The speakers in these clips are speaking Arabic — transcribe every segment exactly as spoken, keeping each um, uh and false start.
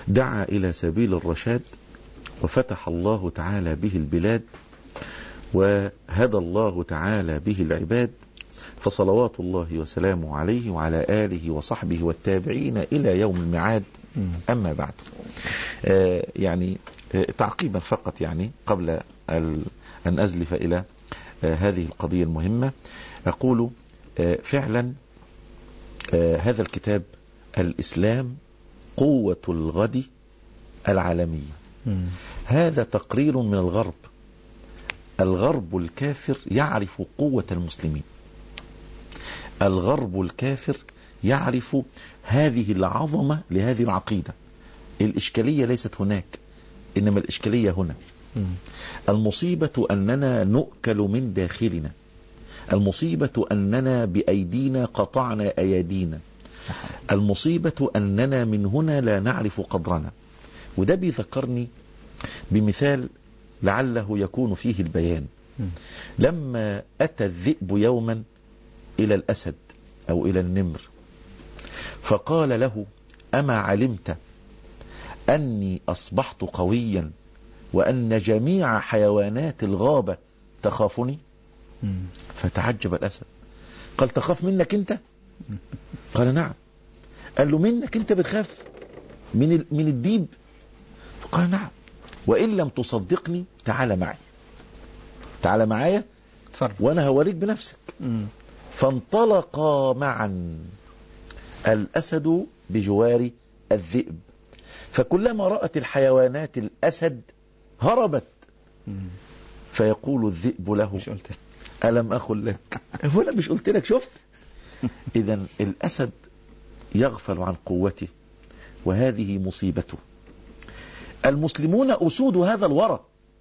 دعا إلى سبيل الرشاد وفتح الله تعالى به البلاد وهدى الله تعالى به العباد، فصلوات الله وسلامه عليه وعلى آله وصحبه والتابعين إلى يوم الميعاد. أما بعد، آه يعني آه تعقيبا فقط، يعني قبل أن أزلف إلى آه هذه القضية المهمة، أقول آه فعلا آه هذا الكتاب الإسلام قوة الغد العالمية. مم. هذا تقرير من الغرب. الغرب الكافر يعرف قوة المسلمين، الغرب الكافر يعرف هذه العظمة لهذه العقيدة. الإشكالية ليست هناك، إنما الإشكالية هنا. مم. المصيبة أننا نؤكل من داخلنا، المصيبة أننا بأيدينا قطعنا أيادينا، المصيبة أننا من هنا لا نعرف قدرنا. وده بيذكرني بمثال لعله يكون فيه البيان. لما أتى الذئب يوما إلى الأسد أو إلى النمر فقال له: أما علمت أني أصبحت قويا وأن جميع حيوانات الغابة تخافني؟ فتعجب الأسد، قال: تخاف منك أنت؟ قال: نعم. قال له: منك أنت بتخاف من من الديب؟ فقال: نعم. وإن لم تصدقني تعال معي، تعال معايا وأنا هوريك بنفسك. مم. فانطلقا معا، الأسد بجوار الذئب، فكلما رأت الحيوانات الأسد هربت. مم. فيقول الذئب له: مش قلت ألم أقل لك؟ ولا مش قلت لك؟ شفت؟ إذن الأسد يغفل عن قوته، وهذه مصيبته. المسلمون أسود هذا الورى،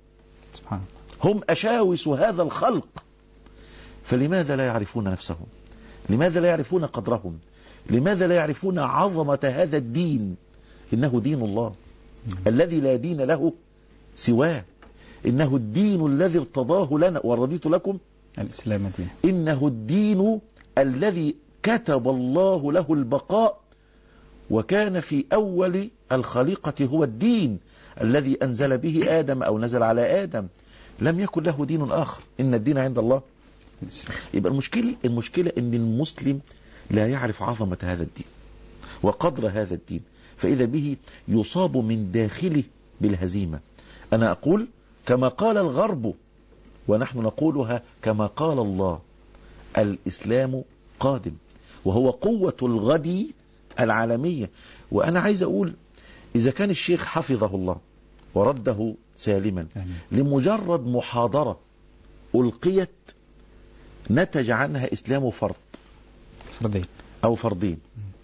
هم أشاوس هذا الخلق، فلماذا لا يعرفون نفسهم؟ لماذا لا يعرفون قدرهم؟ لماذا لا يعرفون عظمة هذا الدين؟ إنه دين الله الذي لا دين له سواه، إنه الدين الذي ارتضاه لنا ورضيت لكم الإسلام دين، إنه الدين الذي كتب الله له البقاء، وكان في أول الخليقة هو الدين الذي أنزل به آدم أو نزل على آدم، لم يكن له دين آخر، إن الدين عند الله. يبقى المشكلة المشكلة إن المسلم لا يعرف عظمة هذا الدين وقدر هذا الدين، فإذا به يصاب من داخله بالهزيمة. أنا أقول كما قال الغرب ونحن نقولها كما قال الله: الإسلام قادم وهو قوة الغد العالمية. وأنا عايز أقول إذا كان الشيخ حفظه الله ورده سالما لمجرد محاضرة ألقيت نتج عنها إسلام فرد فردين أو فردين،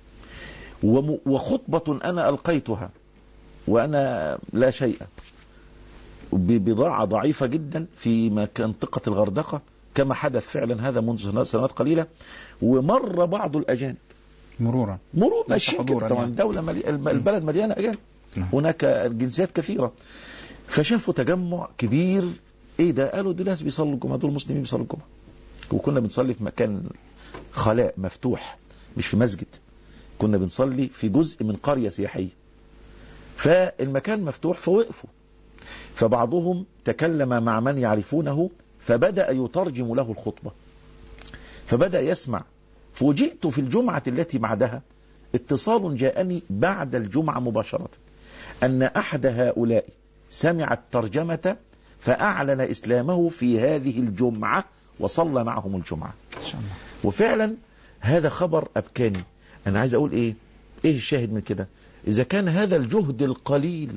وخطبة أنا ألقيتها وأنا لا شيء ببضاعة ضعيفة جدا في منطقة الغردقة كما حدث فعلا هذا منذ سنوات قليلة، ومر بعض الأجانب مرورا مرور ماشيين طبعا يعني. دولة ملي... البلد مليانة أجانب، هناك جنسيات كثيرة، فشافوا تجمع كبير. ايه ده؟ قالوا دول ناس بيصلوا الجمعة، دول مسلمين بيصلوا الجمعة. وكنا بنصلي في مكان خلاء مفتوح مش في مسجد، كنا بنصلي في جزء من قرية سياحية، فالمكان مفتوح فوقفوا، فبعضهم تكلم مع من يعرفونه فبدأ يترجم له الخطبة، فبدأ يسمع. فوجئت في الجمعة التي بعدها اتصال جاءني بعد الجمعة مباشرة أن أحد هؤلاء سمع الترجمة فأعلن إسلامه في هذه الجمعة وصلى معهم الجمعة. وفعلا هذا خبر أبكاني. أنا عايز أقول إيه إيه الشاهد من كده؟ إذا كان هذا الجهد القليل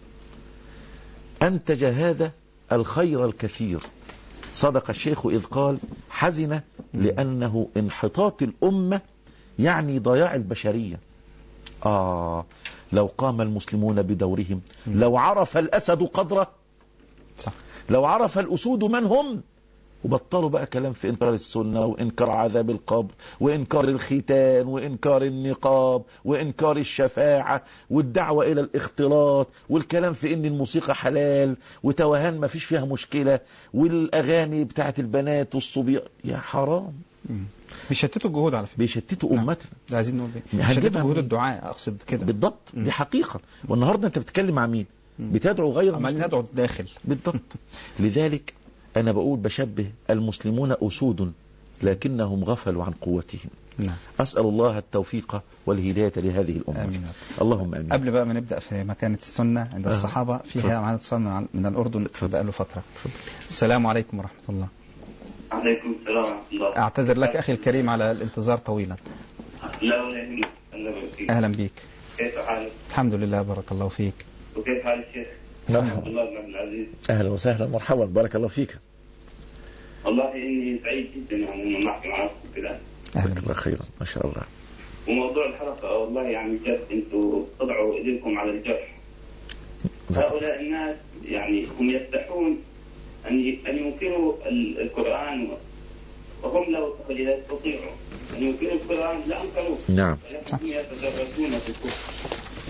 أنتج هذا الخير الكثير. صدق الشيخ إذ قال: حزن لأنه انحطاط الأمة يعني ضياع البشرية. آه لو قام المسلمون بدورهم، لو عرف الأسد قدره، صح. لو عرف الأسود من هم، وبطلوا بقى كلام في إنكار السنة وإنكار عذاب القبر وإنكار الختان وإنكار النقاب وإنكار الشفاعة والدعوة إلى الاختلاط والكلام في إن الموسيقى حلال وتوهان ما فيش فيها مشكلة والأغاني بتاعت البنات والصبيان. يا حرام بيشتتوا الجهود على فكرة، بيشتتوا نعم. أمتنا. ده عايزين نقول ايه؟ بيشتتوا جهود الدعاء، أقصد كده بالضبط. مم. دي حقيقة. والنهاردة أنت بتتكلم مع مين؟ مم. بتدعو غير عمال المسلمين. ندعو الداخل. بالضبط. لذلك أنا بقول بشبه المسلمون أسود لكنهم غفلوا عن قوتهم. نعم. أسأل الله التوفيق والهداية لهذه الأمة. آمين. اللهم آمين. قبل بقى ما نبدأ في مكانة السنة عند آه. الصحابة، فيها معنا اتصال من الأردن بقى له فترة. تفضل. السلام عليكم ورحمة الله. عليكم السلام ورحمة الله. أعتذر لك أخي الكريم على الانتظار طويلا. لا ولا يهمك. أهلا بيك. كيف حالك؟ الحمد لله، بارك الله فيك. وكيف حال الشيخ؟ مرحبا. الله بن عبد العزيز. أهلا وسهلا، مرحبا، بارك الله فيك. والله إني سعيد جدا يعني إنه نحكي معكم كذا. أهلا بك خيرا ما شاء الله. وموضوع الحلقة والله يعني جد أنتم تضعوا إيديكم على الجرح. هؤلاء الناس يعني هم يفتحون أن أن ينكروا القرآن وهم لو يستطيعوا أن ينكروا القرآن لأنكروه. نعم. ولكن هم يتدرجون في الكفر.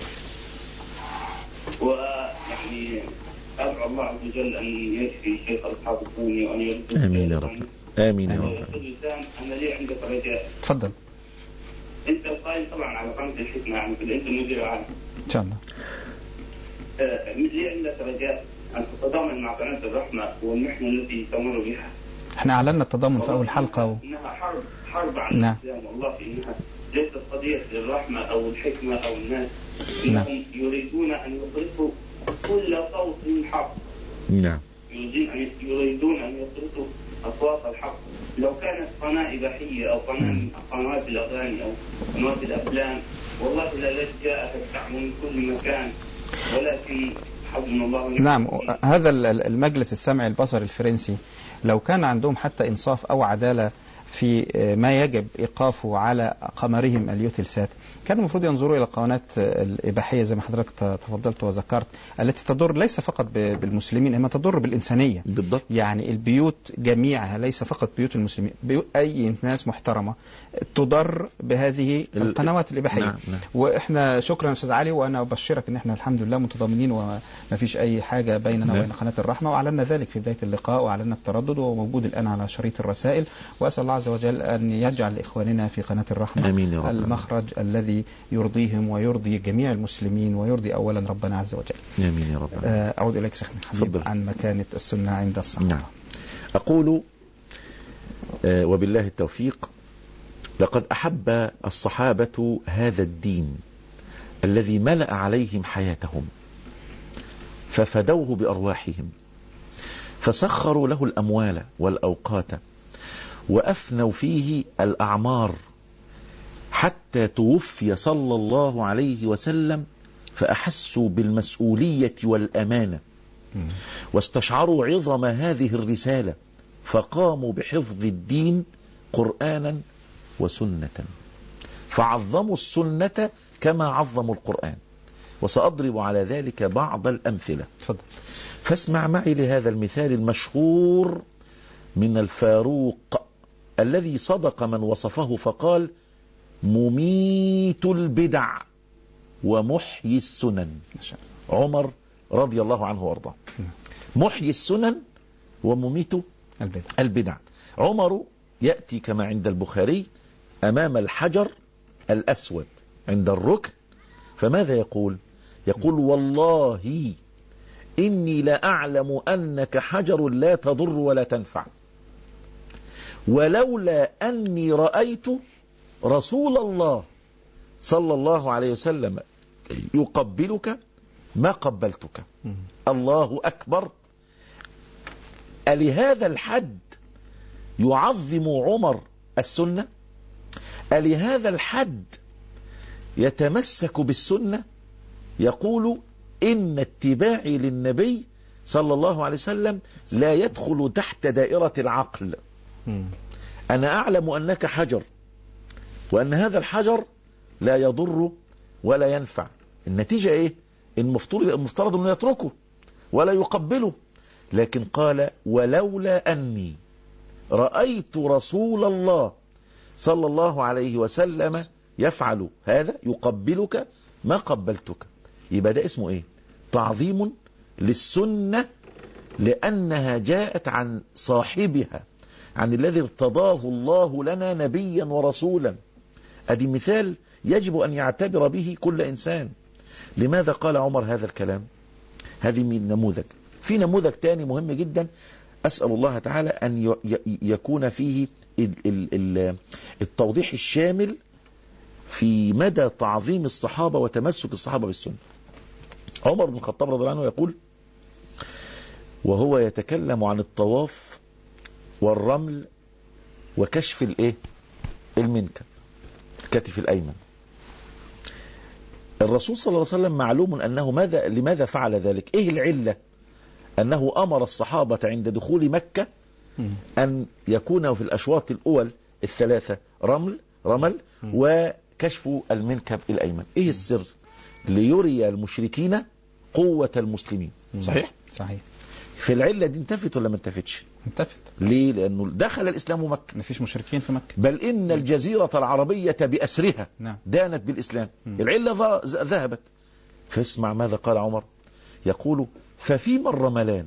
ويعني أدعو الله عز وجل أن يشفي الشيخ الحافظوني وأن يرد. آمين يا رب. آمين يا رب. أنا لي عندك رجاء. تفضل. أنت قائم طبعا على قناة الحكمة، يعني أنت المدير العام. إن شاء الله. آه لي عندك رجاء أن تتضامن مع قناة الرحمة والمحنة التي تمر بها. احنا أعلنا التضامن في أول حلقة و... إنها حرب حرب عن نعم. الإسلام، والله إنها ليست قضية الرحمة أو الحكمة أو الناس. إنهم نعم. يريدون أن يخرجوا كل صوت من حق. نعم. يريدون أن يريدون أن يخرجوا أصوات الحق. لو كانت قناة إباحية أو قناة قنوات الأغاني أو قنوات الأفلام والله لا جاءت الدعم من كل مكان، ولكن حسبنا الله ونعم. نعم. هذا المجلس السمعي البصري الفرنسي لو كان عندهم حتى إنصاف أو عدالة في ما يجب إيقافه على قمرهم اليوتلسات، كان المفروض ينظروا إلى القنوات الإباحية زي ما حضرتك تفضلت وذكرت، التي تضر ليس فقط بالمسلمين إنما تضر بالإنسانية. بالضبط. يعني البيوت جميعها ليس فقط بيوت المسلمين، بيوت أي ناس محترمة تضر بهذه القنوات الإباحية. نعم. نعم. وإحنا شكرا أستاذ علي، وأنا أبشرك إن إحنا الحمد لله متضامنين وما فيش أي حاجة بيننا نعم. وبين قناة الرحمة، وأعلنا ذلك في بداية اللقاء وأعلنا التردد، وموجود الآن على شريط الرسائل. وأسأل الله عز وجل أن يجعل لإخواننا في قناة الرحمة آمين يا رب. المخرج الذي يرضيهم ويرضي جميع المسلمين ويرضي أولا ربنا عز وجل. آمين يا رب. أعود إليك شيخنا الحبيب عن مكانة السنة عند الصحابة. نعم. أقول آه وبالله التوفيق، لقد أحب الصحابة هذا الدين الذي ملأ عليهم حياتهم، ففدوه بأرواحهم، فسخروا له الأموال والأوقات، وأفنوا فيه الأعمار، حتى توفي صلى الله عليه وسلم، فأحسوا بالمسؤولية والأمانة، واستشعروا عظم هذه الرسالة، فقاموا بحفظ الدين قرآنا وسنة، فعظموا السنة كما عظموا القرآن. وسأضرب على ذلك بعض الأمثلة. تفضل. فاسمع معي لهذا المثال المشهور من الفاروق الذي صدق من وصفه فقال: مميت البدع ومحيي السنن. عمر رضي الله عنه وارضاه. محيي السنن ومميت البدع. البدع. عمر يأتي كما عند البخاري أمام الحجر الأسود عند الركن، فماذا يقول؟ يقول: والله إني لأعلم أنك حجر لا تضر ولا تنفع، ولولا أني رأيت رسول الله صلى الله عليه وسلم يقبلك ما قبلتك. الله أكبر. ألهذا الحد يعظم عمر السنة؟ ألهذا الحد يتمسك بالسنة؟ يقول: إن اتباعي للنبي صلى الله عليه وسلم لا يدخل تحت دائرة العقل. أنا أعلم أنك حجر، وأن هذا الحجر لا يضر ولا ينفع. النتيجة إيه؟ المفترض المفترض أنه يتركه ولا يقبله، لكن قال: ولولا أني رأيت رسول الله صلى الله عليه وسلم يفعل هذا يقبلك ما قبلتك. يبقى ده اسمه إيه؟ تعظيم للسنة، لأنها جاءت عن صاحبها عن الذي ارتضاه الله لنا نبيا ورسولا. ادي مثال يجب ان يعتبر به كل انسان. لماذا قال عمر هذا الكلام؟ هذه من نموذج. في نموذج تاني مهم جدا، اسأل الله تعالى ان يكون فيه التوضيح الشامل في مدى تعظيم الصحابة وتمسك الصحابة بالسنة. عمر بن الخطاب رضي الله عنه يقول وهو يتكلم عن الطواف والرمل وكشف الايه المنكب، الكتف الايمن. الرسول صلى الله عليه وسلم معلوم انه ماذا لماذا فعل ذلك؟ ايه العلة؟ انه امر الصحابة عند دخول مكة ان يكون في الاشواط الاول الثلاثة رمل رمل وكشف المنكب الايمن. ايه السر؟ ليري المشركين قوة المسلمين. صحيح؟ صحيح. في العلة دي انتفت ولا ما انتفتش؟ انتفت. ليه؟ لأنه دخل الإسلام مكة، مفيش مشركين في مكة، بل إن الجزيرة العربية بأسرها نعم. دانت بالإسلام. م. العلة ذهبت. فاسمع ماذا قال عمر، يقول ففيما الرملان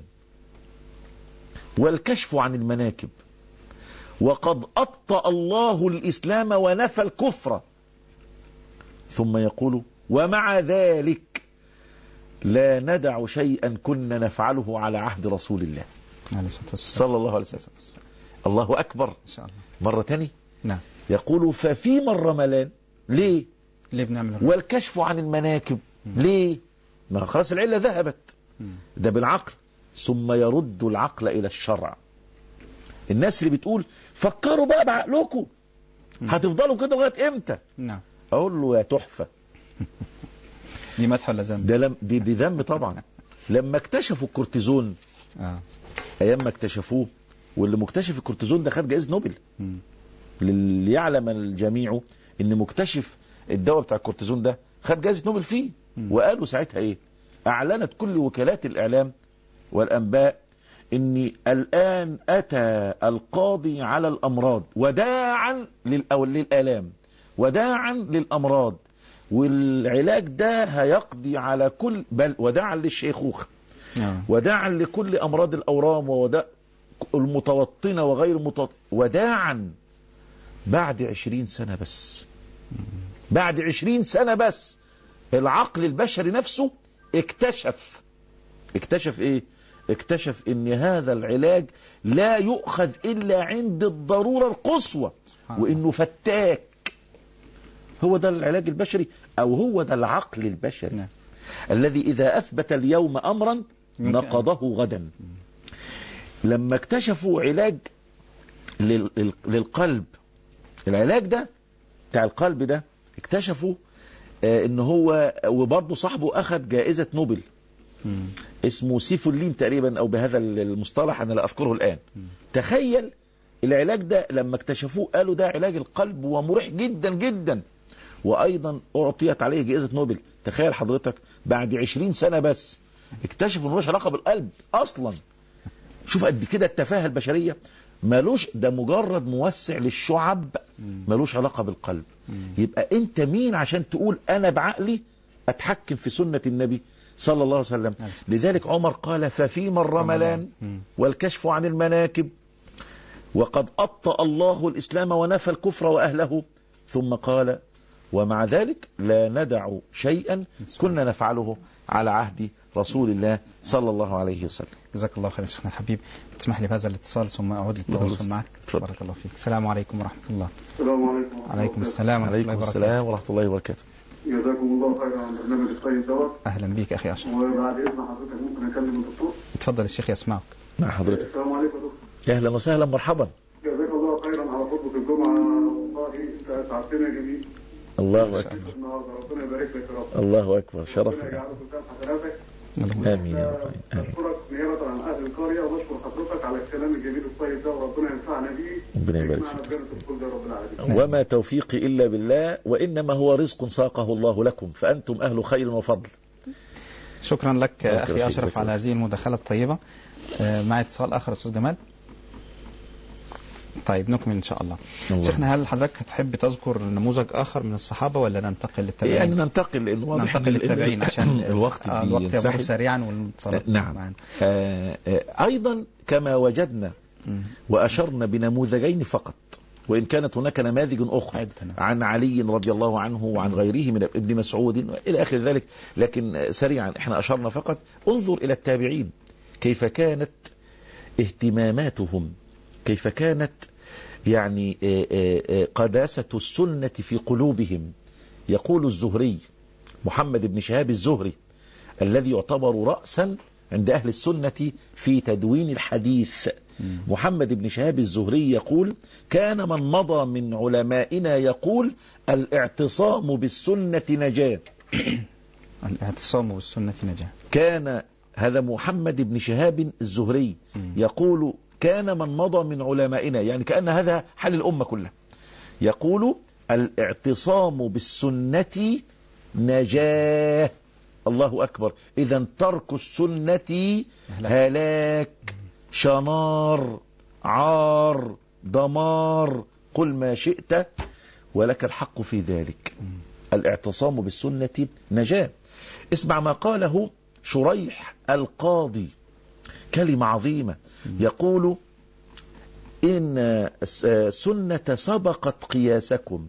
والكشف عن المناكب وقد أبطأ الله الإسلام ونفى الكفر. ثم يقول ومع ذلك لا ندع شيئا كنا نفعله على عهد رسول الله صلى الله عليه وسلم. الله أكبر. إن شاء الله. مرة تاني. نعم. يقول ففيما الرملان، ليه؟ ليه بنعمل الرمل؟ والكشف عن المناكب، م. ليه؟ ما خلاص العلة ذهبت. م. ده بالعقل. ثم يرد العقل إلى الشرع. الناس اللي بتقول فكروا بقى بعقلكم، هتفضلوا كده لغاية امتى؟ نعم. اقول له يا تحفة. دي مدح ولا ذنب؟ ده لم دي, دي ذنب طبعا. لما اكتشفوا الكورتيزون، آه. ايام ما اكتشفوه، واللي مكتشف الكورتيزون ده خد جائزة نوبل. ليعلم الجميع ان مكتشف الدواء بتاع الكورتيزون ده خد جائزة نوبل فيه. م. وقالوا ساعتها ايه؟ اعلنت كل وكالات الاعلام والانباء ان الان اتى القاضي على الامراض وداعا للآلام وداعا للامراض، والعلاج ده هيقضي على كل، بل وداعا للشيخوخة، وداعا لكل امراض الاورام وداع المتوطنة وغير المتوطنة، وداعا. بعد عشرين سنة بس، بعد عشرين سنة بس العقل البشري نفسه اكتشف اكتشف ايه؟ اكتشف ان هذا العلاج لا يؤخذ الا عند الضرورة القصوى، وانه فتاك. هو ده العلاج البشري، او هو ده العقل البشري. نعم. الذي اذا اثبت اليوم امرا نقضه غدا. لما اكتشفوا علاج للقلب، العلاج ده بتاع القلب ده اكتشفوا اه ان هو، وبرضه صاحبه اخذ جائزة نوبل، مم. اسمه سيفولين تقريبا او بهذا المصطلح، انا لا اذكره الان. مم. تخيل العلاج ده لما اكتشفوه قالوا ده علاج القلب ومريح جدا جدا، وايضا اعطيت عليه جائزة نوبل. تخيل حضرتك بعد عشرين سنة بس اكتشفوا انه ملوش علاقة بالقلب اصلا. شوف قد كده التفاهة البشرية. ملوش، ده مجرد موسع للشعب، ملوش علاقة بالقلب. يبقى انت مين عشان تقول انا بعقلي اتحكم في سنة النبي صلى الله عليه وسلم؟ لذلك عمر قال ففيما الرملان والكشف عن المناكب وقد أبطأ الله الإسلام ونفى الكفر وأهله. ثم قال ومع ذلك لا ندع شيئا كنا نفعله على عهد رسول الله صلى الله عليه وسلم. جزاك الله خير شيخنا الحبيب. تسمح لي بهذا الاتصال ثم أعود للتواصل معك. بارك الله فيك. السلام عليكم ورحمة الله. السلام عليكم. عليكم السلام ورحمة الله وبركاته. السلام ورحمة الله وبركاته. جزاكم الله خيرا عن برنامج الطيب دوت. أهلا بيك أخي أشرف. وبعد إذن حضرتك ممكن أكلم الدكتور؟ اتفضل الشيخ يسمعك. مع حضرتك. السلام عليكم دكتور. أهلا وسهلا مرحبا. جزاك الله خيرا على خطبة الجمعة، والله أنت أسعدتنا جميل. الله أكبر. النهارده ربنا يبارك لك يا رب. الله أكبر. شرف. ربنا يجعله قدام حسناتك. آمين يا رب. آمين. أشكرك نيابة عن أهل القرية وبشكر حضرتك على الكلام الجميل الطيب ده، وربنا ينفعنا به. ربنا يبارك فيك. وما توفيقي إلا بالله، وإنما هو رزق ساقه الله لكم، فأنتم أهل خير وفضل. شكرا لك أخي أشرف على هذه المداخلة الطيبة. مع اتصال آخر أستاذ جمال. طيب نكمل إن شاء الله. شيخنا هل حضرتك هتحب تذكر نموذج آخر من الصحابة ولا ننتقل للتابعين؟ يعني ننتقل لأنه واضح ننتقل للتابعين عشان الوقت الوقت يمر سريعا والمتصالات. نعم. آه آه أيضا كما وجدنا وأشرنا بنموذجين فقط، وإن كانت هناك نماذج أخرى عن علي رضي الله عنه وعن غيره من ابن مسعود إلى آخر ذلك، لكن سريعا احنا أشرنا فقط. انظر إلى التابعين كيف كانت اهتماماتهم، كيف كانت يعني قداسة السنة في قلوبهم. يقول الزهري محمد بن شهاب الزهري الذي يعتبر رأسا عند أهل السنة في تدوين الحديث، محمد بن شهاب الزهري يقول: كان من مضى من علمائنا يقول الاعتصام بالسنة نجاة. الاعتصام بالسنة نجاة. كان هذا محمد بن شهاب الزهري يقول: كان من مضى من علمائنا، يعني كأن هذا حال الأمة كلها، يقول الاعتصام بالسنة نجاة. الله أكبر. إذن ترك السنة هلاك، شنار، عار، دمار، قل ما شئت ولك الحق في ذلك. الاعتصام بالسنة نجاة. اسمع ما قاله شريح القاضي، كلمة عظيمة. يقول: إن السنة سبقت قياسكم.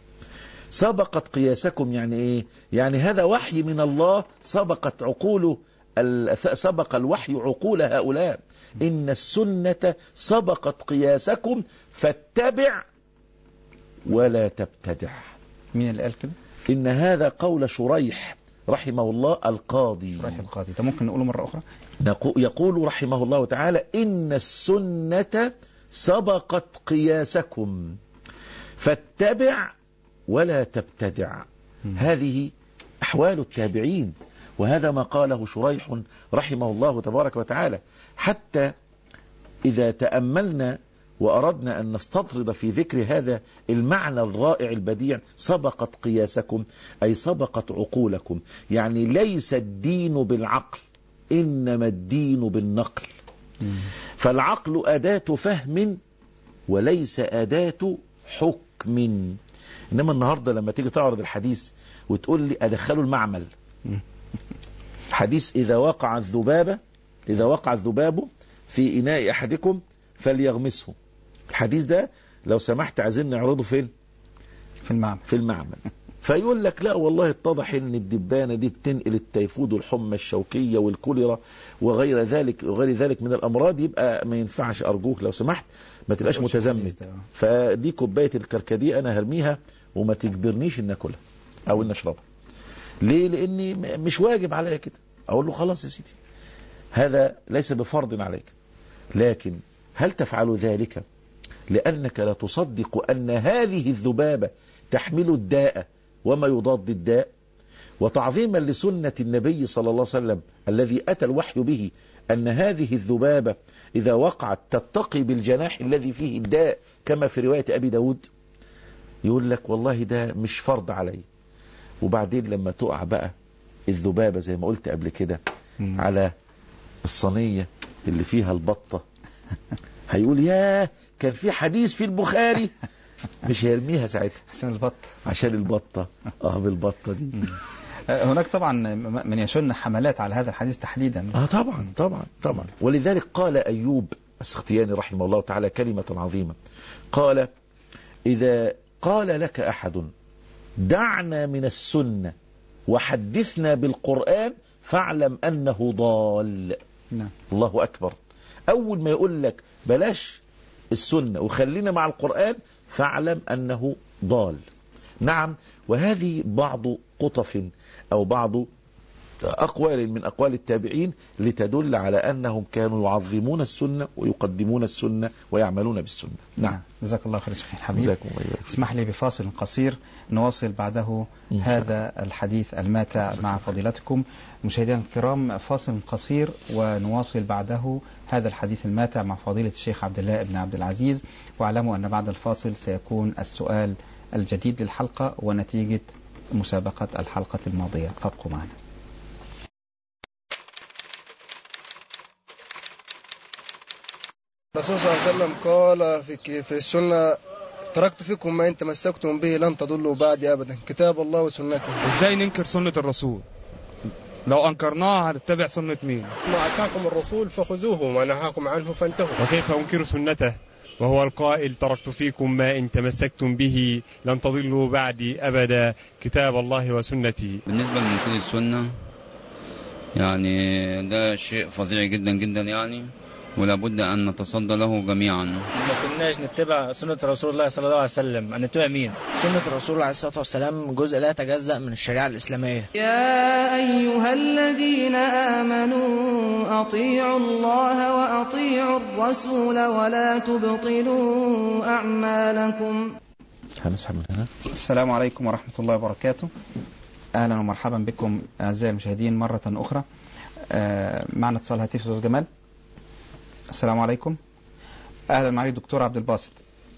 سبقت قياسكم يعني إيه؟ يعني هذا وحي من الله، سبقت عقول سبق الوحي عقول هؤلاء. إن السنة سبقت قياسكم فاتبع ولا تبتدع. مين اللي قال كده؟ إن هذا قول شريح رحمه الله القاضي. شريح القاضي ده ممكن نقوله مرة أخرى؟ يقول رحمه الله تعالى: إن السنة سبقت قياسكم فاتبع ولا تبتدع. م. هذه أحوال التابعين، وهذا ما قاله شريح رحمه الله تبارك وتعالى. حتى إذا تأملنا وأردنا أن نستطرد في ذكر هذا المعنى الرائع البديع، سبقت قياسكم أي سبقت عقولكم، يعني ليس الدين بالعقل إنما الدين بالنقل. م. فالعقل أداة فهم وليس أداة حكم. إنما النهاردة لما تيجي تعرض الحديث وتقول لي أدخله المعمل، حديث إذا وقع الذبابة إذا وقع الذباب في إناء أحدكم فليغمسه، الحديث ده لو سمحت عايزين نعرضه فين؟ في المعمل. في المعمل. فيقول لك لا والله اتضح ان الدبانة دي بتنقل التيفود والحمى الشوكية والكوليرا وغير ذلك وغير ذلك من الامراض، يبقى ما ينفعش ارجوك لو سمحت ما تبقاش متزمت، فدي كوباية الكركديه انا هرميها وما تجبرنيش ان اكلها او ان اشربها. ليه؟ لاني مش واجب عليا كده. اقول له خلاص يا سيدي هذا ليس بفرض عليك، لكن هل تفعل ذلك لأنك لا تصدق أن هذه الذبابة تحمل الداء وما يضاد الداء، وتعظيما لسنة النبي صلى الله عليه وسلم الذي أتى الوحي به أن هذه الذبابة إذا وقعت تتقي بالجناح الذي فيه الداء كما في رواية أبي داود؟ يقول لك والله ده مش فرض علي. وبعدين لما تقع بقى الذبابة زي ما قلت قبل كده على الصينية اللي فيها البطة، هيقول ياه كان في حديث في البخاري، مش هيرميها ساعتها عشان البطة عشان البطة اه بالبطة دي. هناك طبعا من يشن حملات على هذا الحديث تحديدا. اه طبعا طبعا طبعا. ولذلك قال أيوب السختياني رحمه الله تعالى كلمة عظيمة، قال: إذا قال لك أحد دعنا من السنة وحدثنا بالقرآن فاعلم أنه ضال. نعم. الله أكبر. أول ما يقول لك بلاش السنة وخلينا مع القرآن فاعلم أنه ضال. نعم. وهذه بعض قطف أو بعض أقوال من أقوال التابعين لتدل على أنهم كانوا يعظمون السنة ويقدمون السنة ويعملون بالسنة. نعم. جزاك الله خير شيخ الحبيب. اسمح لي بفاصل قصير نواصل بعده هذا الحديث الماتع مع فضيلتكم. مشاهدينا الكرام فاصل قصير ونواصل بعده هذا الحديث الماتع مع فضيلة الشيخ عبد الله بن عبد العزيز. واعلموا أن بعد الفاصل سيكون السؤال الجديد للحلقة ونتيجة مسابقة الحلقة الماضية. فابقوا معنا. الرسول صلى الله عليه وسلم قال في في السنة: تركت فيكم ما إن تمسكتم به لن تضلوا بعدي أبدا، كتاب الله وسنته. إزاي ننكر سنة الرسول؟ لو أنكرناها هنتبع سنة مين؟ ما أتاكم الرسول فخذوه وما نهاكم عنه فانتهوا. وكيف أنكر سنته وهو القائل تركت فيكم ما إن تمسكتم به لن تضلوا بعدي أبدا كتاب الله وسنتي. بالنسبة لمنكر السنة يعني ده شيء فظيع جدا جدا يعني، ولا بد أن نتصدى له جميعا. ما كناش نتبع سنة رسول الله صلى الله عليه وسلم، هنتبع مين؟ سنة الرسول عليه الصلاة والسلام جزء لا يتجزأ من الشريعة الإسلامية. يا أيها الذين آمنوا أطيعوا الله وأطيعوا الرسول ولا تبطلوا أعمالكم. هنسحب من هنا. السلام عليكم ورحمة الله وبركاته. أهلا ومرحبا بكم أعزائي المشاهدين مرة أخرى. آه معنا اتصال هاتفي أستاذ جمال. السلام عليكم. أهلا معي الدكتور عبد الباسط.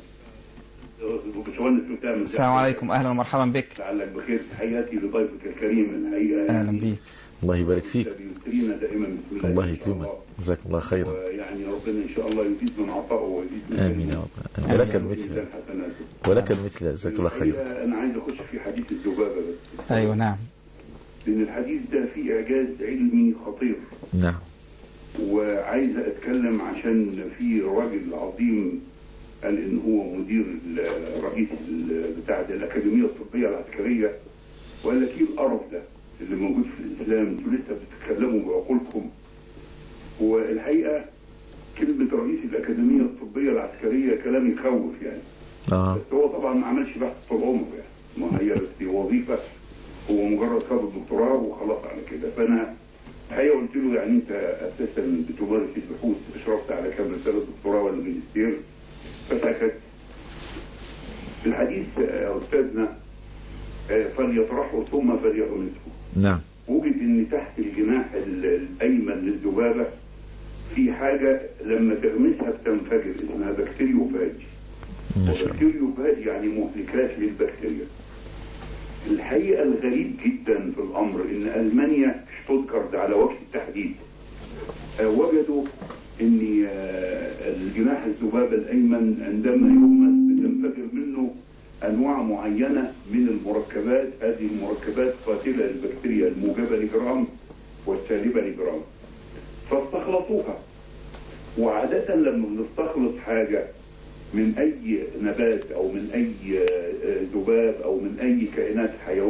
السلام عليكم. أهلا ومرحبا بك. لعلك بخير. تحياتي لضيفك الكريم الحقيقة. أهلا بك. الله يبارك فيك. دائما الله يكرمك. جزاك الله خيرا. يعني ربنا إن شاء الله يزيد من عطائه ويزيد من آمين يا رب. ولك المثل. ولك المثل. جزاك الله خيرا. أنا عايز أخش في حديث الذبابة بس. أيوة نعم. لأن الحديث ده فيه إعجاز علمي خطير. نعم. وعايز أتكلم عشان في راجل عظيم قال إن هو مدير الرئيس بتاع الأكاديمية الطبية العسكرية، وقال لك إيه القرف ده اللي موجود في الإسلام، أنتوا لسه بتتكلموا بعقولكم. والحقيقة كلمة رئيس الأكاديمية الطبية العسكرية كلام يخوف يعني. آه. بس هو طبعا ما عملش بحث طول عمره يعني، ما هي بس وظيفة، هو مجرد خد الدكتوراه وخلاص على كده. فأنا الحقيقة قلت له يعني أنت أساسا بتمارس البحوث، أشرفت على كام رسالة دكتوراه ولا ماجستير؟ فسكت. الحديث يا أستاذنا فليطرحه ثم فليغمسه. نعم. وجد ان تحت الجناح الايمن للذبابه في حاجه لما تغمسها بتنفجر اسمها بكتيريوفاج. بكتيريوفاج يعني مهلكات للبكتيريا. الحقيقه الغريب جدا في الامر ان المانيا شتوتغارت على وجه التحديد وجدوا ان الجناح الذبابه الايمن عندما يغمس بتنفجر منه أنواع معينة من المركبات. هذه المركبات قاتلة للبكتيريا الموجبة لجرام والسالبة لجرام، فاستخلصوها. وعادة لما بنستخلص حاجة من أي نبات أو من أي ذباب أو من أي كائنات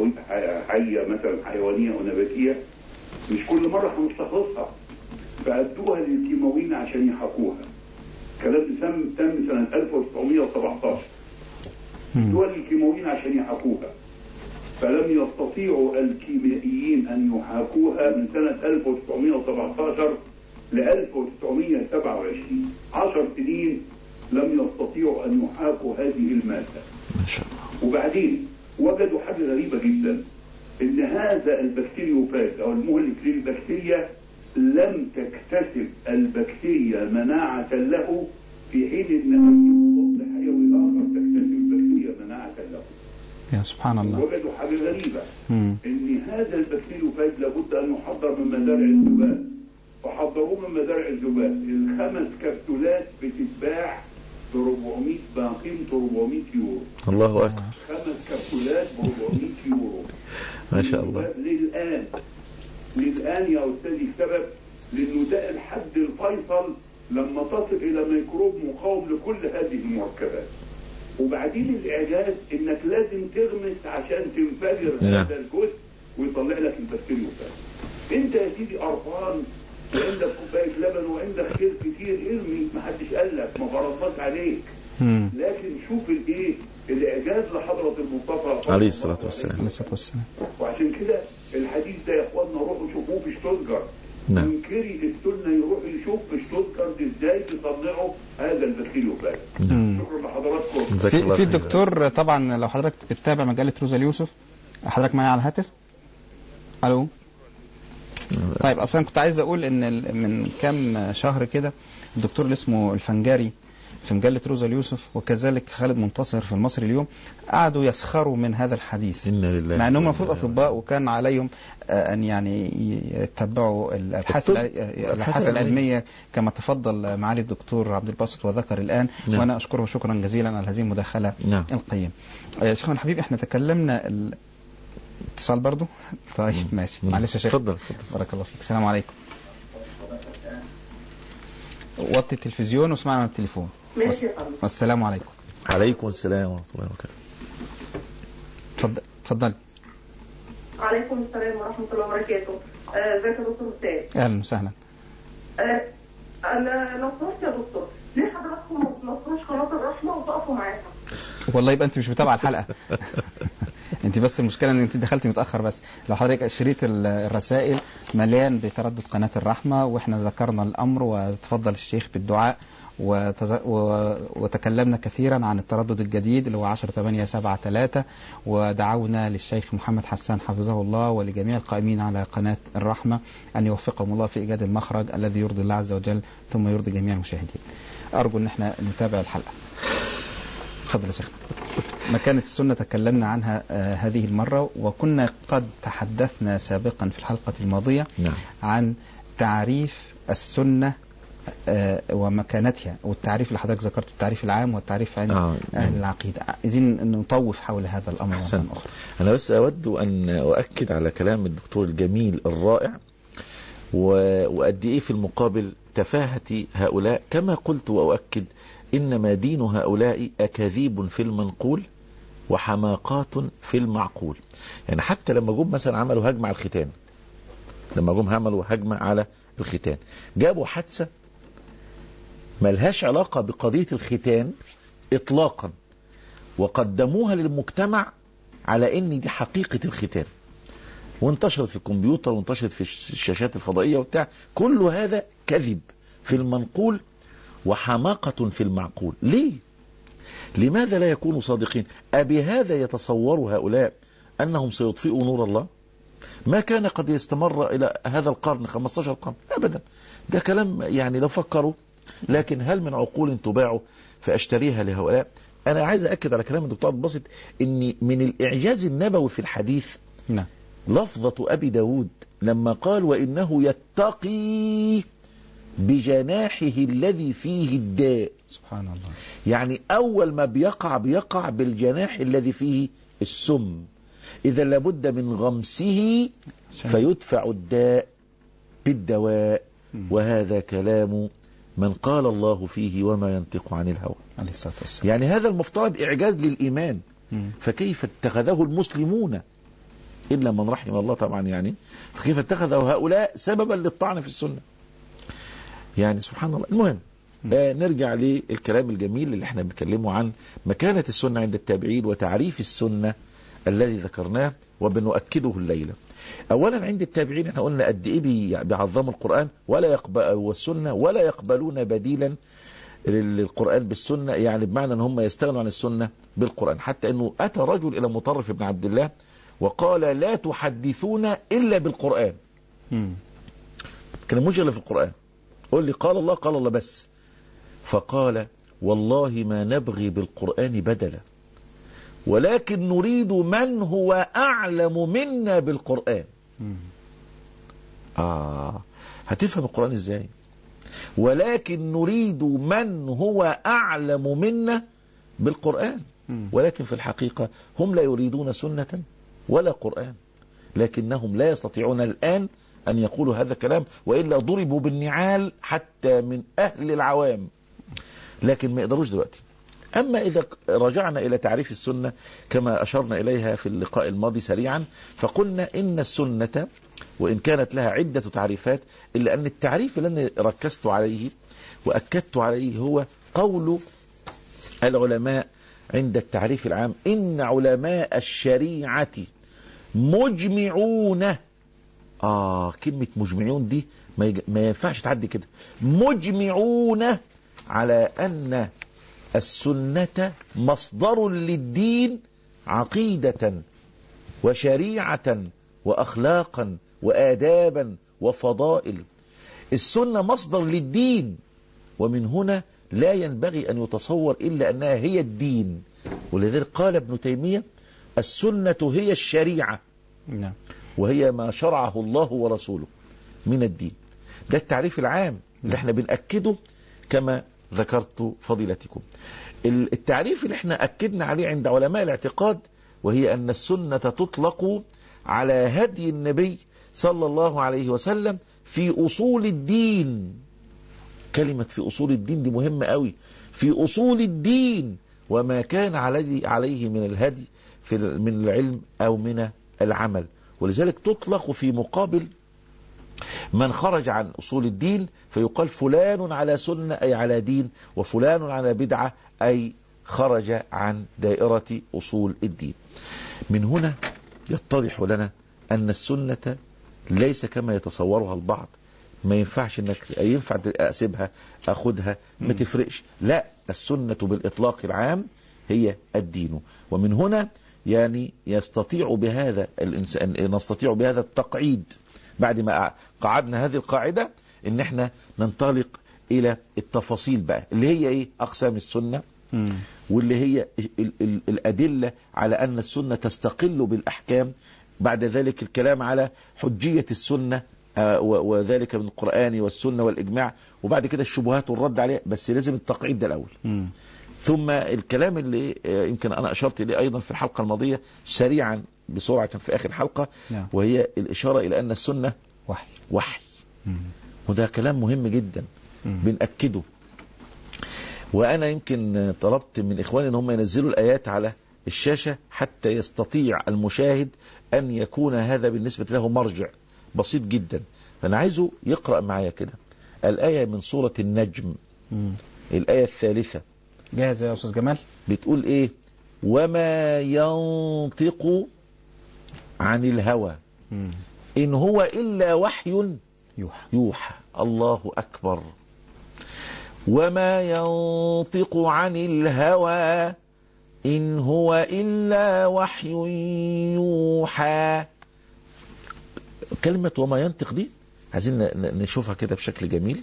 حية مثلا حيوانية أو نباتية، مش كل مرة هنستخلصها، فأدوها للكيماويين عشان يحقوها. الكلام ده تم سنة ألف وتسعمائة وسبعة عشر. دول الكيماويين عشان يحاكوها، فلم يستطيعوا الكيميائيين أن يحاكوها من سنة ألف وتسعمائة وسبعة عشر ل ألف وتسعمائة وسبعة وعشرين. عشر سنين لم يستطيعوا أن يحاكوا هذه المادة. ما شاء الله. وبعدين وجدوا حاجة غريبة جدا، إن هذا البكتيريوفاج أو المهلك للبكتيريا لم تكتسب البكتيريا مناعة له، في حين أن أي مضاد حيوي آخر تكتسب البكتيريا مناعة له. يا سبحان الله. وجدوا حاجة غريبة، مم. إن هذا البكتيريوفاج لابد أن يحضر من مزارع الذباب، فحضروه من مزارع الذباب. الخمس كبسولات بتتباع ب أربعمائة بقيمة أربعمائة يورو. الله أكبر. خمس كبسولات ب أربعمائة يورو. ما شاء الله. للآن للآن يا أستاذي السبب، لأنه ده الحد الفيصل لما تصل إلى ميكروب مقاوم لكل هذه المركبات. وبعدين الإعجاز إنك لازم تغمس عشان تنفجر هذا الجزء ويطلع لك البكتيريوفاج. أنت يا سيدي قرفان وعندك كوباية لبن وعندك خير كتير، ارمي، محدش قال لك، ما فرضناش عليك. مم. لكن شوف الإيه الإعجاز لحضرة المصطفى عليه الصلاة والسلام. عليه الصلاة والسلام. وعشان كده الحديث ده يا إخواننا روحوا شوفوه في شتوتغارت. نعم. منكري السنة يروح يشوف في شتوتغارت ازاي بيصنعوا هذا البكتيريوفاج. شكرا لحضراتكم. في في الدكتور طبعا، لو حضرتك بتتابع مجلة روزا اليوسف، حضرتك معايا على الهاتف؟ الو. طيب اصلا كنت عايز اقول ان من كام شهر كده الدكتور اللي اسمه الفنجاري في مجلة روزا اليوسف وكذلك خالد منتصر في المصري اليوم قعدوا يسخروا من هذا الحديث، مع انهم المفروض اطباء وكان عليهم ان يعني يتبعوا الابحاث الابحاث العلميه كما تفضل معالي الدكتور عبد الباسط وذكر الان. نعم. وانا اشكره شكرا جزيلا على هذه المداخله. نعم. القيمه. شيخنا الحبيب، احنا تكلمنا اتصال برضو. طيب ماشي، معلش يا شيخ. اتفضل. بارك الله فيك. السلام عليكم. وطي التلفزيون واسمعنا من التليفون. ماشي. والسلام عليكم. عليكم السلام ورحمة الله وبركاته. اتفضل اتفضل. عليكم السلام ورحمة الله وبركاته. ازيك يا دكتور أستاذ؟ اهلا وسهلا. آه انا لو سمحت يا دكتور، ليه حضراتكم ما بتنصروش قناة الرحمة وتقفوا معاها؟ والله يبقى انت مش متابعه الحلقه. انت بس المشكله ان انت دخلتي متاخر. بس لو حضرتك شريط الرسائل مليان بتردد قناه الرحمه، واحنا ذكرنا الامر وتفضل الشيخ بالدعاء، وتز... و... وتكلمنا كثيرا عن التردد الجديد اللي هو عشرة ثمانية سبعة ثلاثة، ودعونا للشيخ محمد حسان حفظه الله ولجميع القائمين على قناة الرحمة أن يوفقهم الله في إيجاد المخرج الذي يرضي الله عز وجل ثم يرضي جميع المشاهدين. أرجو أن احنا نتابع الحلقة. تفضل يا شيخ. مكانة السنة تكلمنا عنها آه هذه المرة، وكنا قد تحدثنا سابقا في الحلقة الماضية نعم. عن تعريف السنة آه ومكانتها، والتعريف اللي حضرتك ذكرته التعريف العام والتعريف عن آه أهل العقيدة. عايزين نطوف حول هذا الأمر مرة أخرى. أنا بس أود أن أؤكد على كلام الدكتور الجميل الرائع، وأدي إيه في المقابل تفاهة هؤلاء. كما قلت وأؤكد، إنما دين هؤلاء أكاذيب في المنقول وحماقات في المعقول. يعني حتى لما جم مثلا عملوا هجمة على الختان، لما جم عملوا هجمة على الختان جابوا حادثة ملهاش علاقة بقضية الختان إطلاقا، وقدموها للمجتمع على إن دي حقيقة الختان، وانتشرت في الكمبيوتر وانتشرت في الشاشات الفضائية وبتاع. كل هذا كذب في المنقول وحماقة في المعقول. ليه؟ لماذا لا يكونوا صادقين؟ أبهذا يتصور هؤلاء أنهم سيطفئوا نور الله؟ ما كان قد يستمر إلى هذا القرن خمسة عشر قرن أبدا. ده كلام يعني لو فكروا. لكن هل من عقول تباع فأشتريها لهؤلاء؟ أنا عايز أكد على كلام الدكتور عبد الباسط إن من الإعجاز النبوي في الحديث نعم. لفظة أبي داود لما قال وإنه يتقي بجناحه الذي فيه الداء. سبحان الله. يعني أول ما بيقع بيقع بالجناح الذي فيه السم، إذا لابد من غمسه فيدفع الداء بالدواء. وهذا كلام من قال الله فيه وما ينطق عن الهوى عليه الصلاة والسلام. يعني هذا المفترض إعجاز للإيمان، فكيف اتخذه المسلمون إلا من رحم الله طبعا، يعني فكيف اتخذه هؤلاء سببا للطعن في السنة؟ يعني سبحان الله. المهم آه نرجع للكلام الجميل اللي احنا بنتكلمه عن مكانة السنة عند التابعين وتعريف السنة الذي ذكرناه وبنؤكده الليلة. اولا عند التابعين احنا قلنا قد ايه بيعظموا القرآن ولا يقبل والسنة ولا يقبلون بديلا للقرآن بالسنة، يعني بمعنى ان هم يستغنوا عن السنة بالقرآن. حتى انه اتى رجل الى مطرف بن عبد الله وقال لا تحدثون الا بالقرآن. كان مجرد في القرآن، قل لي قال الله قال الله بس. فقال والله ما نبغي بالقرآن بدلا، ولكن نريد من هو أعلم منا بالقرآن. آه هتفهم القرآن إزاي؟ ولكن نريد من هو أعلم منا بالقرآن. ولكن في الحقيقة هم لا يريدون سنة ولا قرآن، لكنهم لا يستطيعون الآن أن يقولوا هذا الكلام، وإلا ضربوا بالنعال حتى من أهل العوام، لكن ما يقدروش دلوقتي. أما إذا رجعنا إلى تعريف السنة كما أشرنا إليها في اللقاء الماضي سريعا، فقلنا إن السنة وإن كانت لها عدة تعريفات، إلا أن التعريف اللي أنا ركزت عليه وأكدت عليه هو قول العلماء عند التعريف العام: إن علماء الشريعة مجمعون. آه كلمة مجمعون دي ما, يج... ما ينفعش تعدي كده. مجمعون على أن السنة مصدر للدين عقيدة وشريعة وأخلاقا وآدابا وفضائل. السنة مصدر للدين، ومن هنا لا ينبغي أن يتصور إلا أنها هي الدين. ولذلك قال ابن تيمية: السنة هي الشريعة، نعم، وهي ما شرعه الله ورسوله من الدين. ده التعريف العام اللي احنا بنأكده كما ذكرت فضيلتكم. التعريف اللي احنا أكدنا عليه عند علماء الاعتقاد، وهي أن السنة تطلق على هدي النبي صلى الله عليه وسلم في أصول الدين. كلمة في أصول الدين دي مهمة قوي. في أصول الدين وما كان عليه من الهدي في من العلم أو من العمل. ولذلك تطلق في مقابل من خرج عن أصول الدين فيقال فلان على سنة أي على دين، وفلان على بدعة أي خرج عن دائرة أصول الدين. من هنا يتضح لنا أن السنة ليس كما يتصورها البعض. ما ينفعش انك ينفع اسيبها اخدها ما تفرقش، لا، السنة بالإطلاق العام هي الدين. ومن هنا يعني يستطيع بهذا الإنسان نستطيع بهذا التقعيد بعد ما قعدنا هذه القاعدة ان احنا ننطلق الى التفاصيل بقى اللي هي ايه اقسام السنة، واللي هي ال ال الادلة على ان السنة تستقل بالاحكام. بعد ذلك الكلام على حجية السنة وذلك من القرآن والسنة والإجماع، وبعد كده الشبهات والرد عليها، بس لازم التقعيد ده الأول. م. ثم الكلام اللي يمكن أنا أشرت إليه أيضا في الحلقة الماضية سريعا بسرعة كان في آخر الحلقة، نعم. وهي الإشارة إلى أن السنة وحي وحي م. وده كلام مهم جدا م. بنأكده. وأنا يمكن طلبت من إخواني أن هم ينزلوا الآيات على الشاشة حتى يستطيع المشاهد أن يكون هذا بالنسبة له مرجع بسيط جدا. فأنا عايزه يقرأ معايا كده الآية من سورة النجم. مم. الآية الثالثة. جاهز يا أستاذ جمال؟ بتقول إيه؟ وما ينطق عن الهوى مم. إن هو إلا وحي يوحى. يوحى. الله أكبر. وما ينطق عن الهوى إن هو إلا وحي يوحى. كلمة وما ينطق دي عايزين نشوفها كده بشكل جميل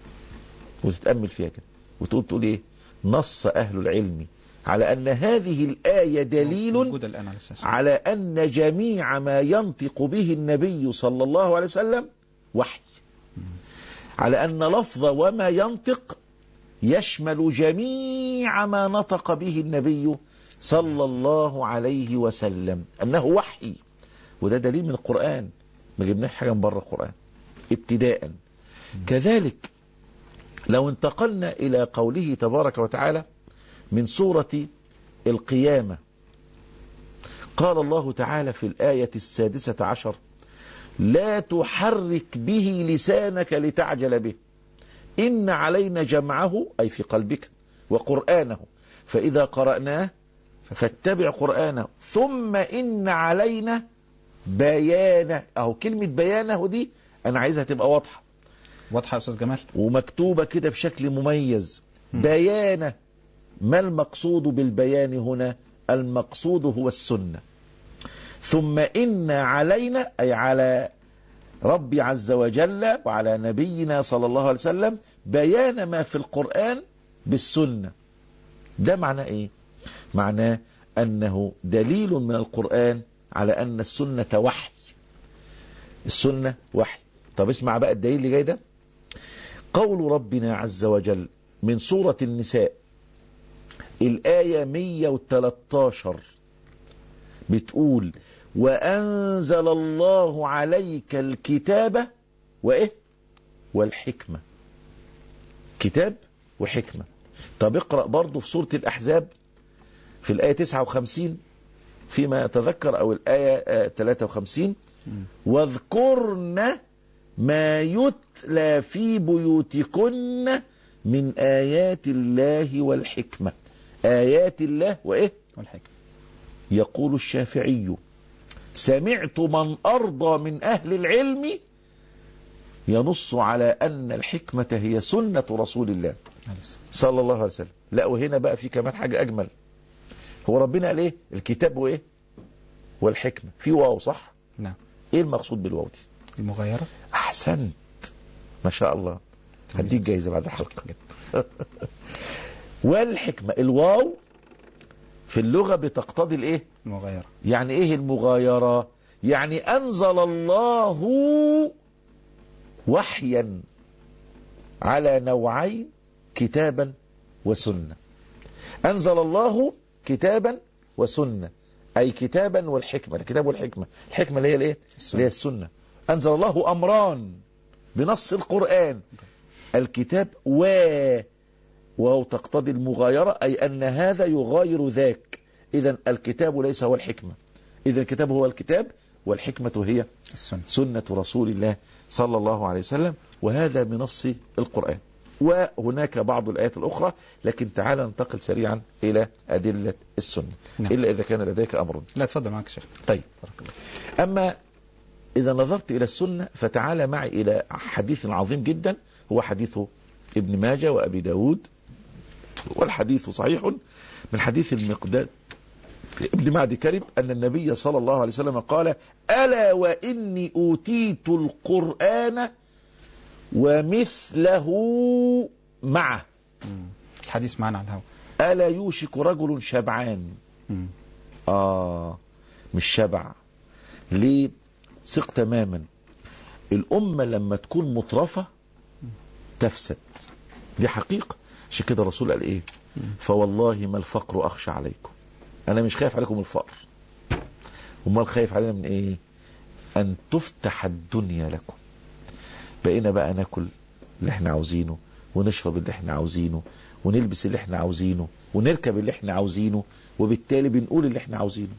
وتتأمل فيها كده وتقول تقول ايه؟ نص أهل العلم على أن هذه الآية دليل على أن جميع ما ينطق به النبي صلى الله عليه وسلم وحي، على أن لفظ وما ينطق يشمل جميع ما نطق به النبي صلى الله عليه وسلم أنه وحي. وده دليل من القرآن، ما جبناش حاجة من بره القرآن ابتداء. كذلك لو انتقلنا إلى قوله تبارك وتعالى من سورة القيامة، قال الله تعالى في الآية السادسة عشر: لا تحرك به لسانك لتعجل به إن علينا جمعه أي في قلبك وقرآنه فإذا قرأناه فاتبع قرآنه ثم إن علينا بيانه. أهو كلمة بيانه دي أنا عايزها تبقى واضحة واضحة يا أستاذ جمال ومكتوبة كده بشكل مميز. م. بيانه. ما المقصود بالبيان هنا؟ المقصود هو السنة. ثم إن علينا أي على ربي عز وجل وعلى نبينا صلى الله عليه وسلم بيان ما في القرآن بالسنة. ده معناه إيه؟ معناه أنه دليل من القرآن على أن السنة وحي. السنة وحي. طب اسمع بقى الدليل اللي جاي ده. قول ربنا عز وجل من سورة النساء الآية مية وتلتاشر بتقول: وأنزل الله عليك الكتاب وإيه؟ والحكمة. كتاب وحكمة. طب اقرأ برضو في سورة الأحزاب في الآية تسعة وخمسين فيما أتذكر أو الآية ثلاثة وخمسين: واذكرن ما يتلى في بيوتكن من آيات الله والحكمة. آيات الله وإيه؟ والحكمة. يقول الشافعي: سمعت من أرضى من أهل العلم ينص على أن الحكمة هي سنة رسول الله صلى الله عليه وسلم. لا، وهنا بقى في كمان حاجة أجمل. هو ربنا قال إيه؟ الكتاب وإيه؟ والحكمة. في واو صح؟ نعم. إيه المقصود بالواو دي؟ المغايرة. أحسنت ما شاء الله. هديك جايزة بعد الحلقة. والحكمة. الواو في اللغة بتقتضي الايه؟ المغايرة. يعني ايه المغايرة؟ يعني انزل الله وحيا على نوعين كتابا وسنة. انزل الله كتابا وسنة. أي كتابا والحكمة. الكتاب والحكمة، الحكمة اللي هي الايه؟ اللي هي السنة. أنزل الله أمران بنص القرآن، الكتاب و وهو تقتضي المغايرة، أي أن هذا يغاير ذاك. إذن الكتاب ليس هو الحكمة، إذن الكتاب هو الكتاب والحكمة هي السنة. سنة رسول الله صلى الله عليه وسلم، وهذا بنص القرآن. وهناك بعض الآيات الأخرى، لكن تعال ننتقل سريعا إلى أدلة السنة. نعم. إلا إذا كان لديك أمر. لا تفضل معك شيخ. طيب، أما إذا نظرت إلى السنة فتعال معي إلى حديث عظيم جدا، هو حديث ابن ماجه وأبي داود، والحديث صحيح من حديث المقداد ابن معدي كرب أن النبي صلى الله عليه وسلم قال: ألا وإني أوتيت القرآن ومثله معه. الحديث معنا على الهواء. ألا يوشك رجل شبعان. مم. آه مش شبع. ليه؟ ثق تماما، الأمة لما تكون مطرفة تفسد، دي حقيقة. عشان كده الرسول قال إيه؟ مم. فوالله ما الفقر أخشى عليكم، أنا مش خايف عليكم الفقر، ومال خايف علينا من إيه؟ أن تفتح الدنيا لكم. بقينا بقى ناكل اللي احنا عاوزينه، ونشرب اللي احنا عاوزينه، ونلبس اللي احنا عاوزينه، ونركب اللي احنا عاوزينه، وبالتالي بنقول اللي احنا عاوزينه.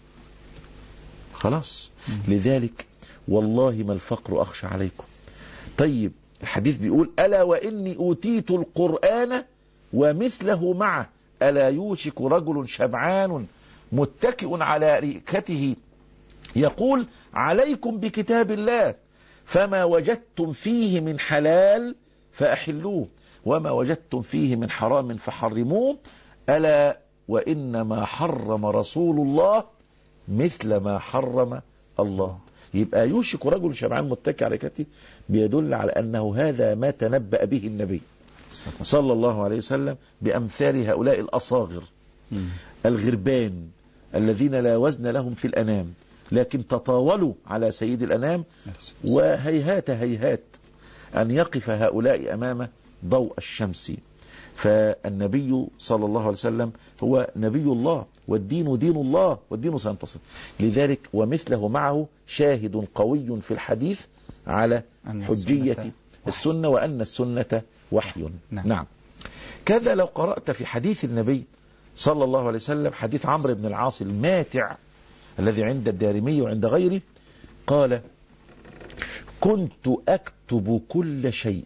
خلاص. مم. لذلك والله ما الفقر أخشى عليكم. طيب الحديث بيقول: ألا وإني أوتيت القرآن ومثله معه، ألا يوشك رجل شبعان متكئ على ريكته يقول: عليكم بكتاب الله، فما وجدتم فيه من حلال فأحلوه، وما وجدتم فيه من حرام فحرموه، ألا وإنما حرم رسول الله مثل ما حرم الله. يبقى يوشك رجل شبعان متكئ على ريكته بيدل على أنه هذا ما تنبأ به النبي صلى الله عليه وسلم بأمثال هؤلاء الأصاغر الغربان الذين لا وزن لهم في الأنام، لكن تطاولوا على سيد الأنام، وهيهات هيهات أن يقف هؤلاء أمام ضوء الشمس. فالنبي صلى الله عليه وسلم هو نبي الله، والدين دين الله، والدين سينتصر. لذلك ومثله معه شاهد قوي في الحديث على حجية السنة، وأن السنة وحي. نعم. نعم. كذا لو قرأت في حديث النبي صلى الله عليه وسلم حديث عمرو بن العاص الماتع الذي عند الدارمي وعند غيره، قال: كنت أكتب كل شيء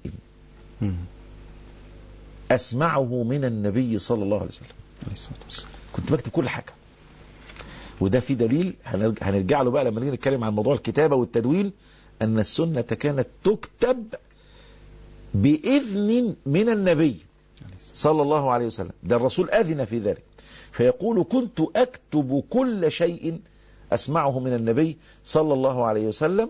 أسمعه من النبي صلى الله عليه وسلم. كنت بكتب كل حاجة. وده في دليل هنرجع له بقى لما نيجي نتكلم عن موضوع الكتابة والتدوين، أن السنة كانت تكتب بإذن من النبي صلى الله عليه وسلم، ده الرسول أذن في ذلك. فيقول: كنت أكتب كل شيء أسمعه من النبي صلى الله عليه وسلم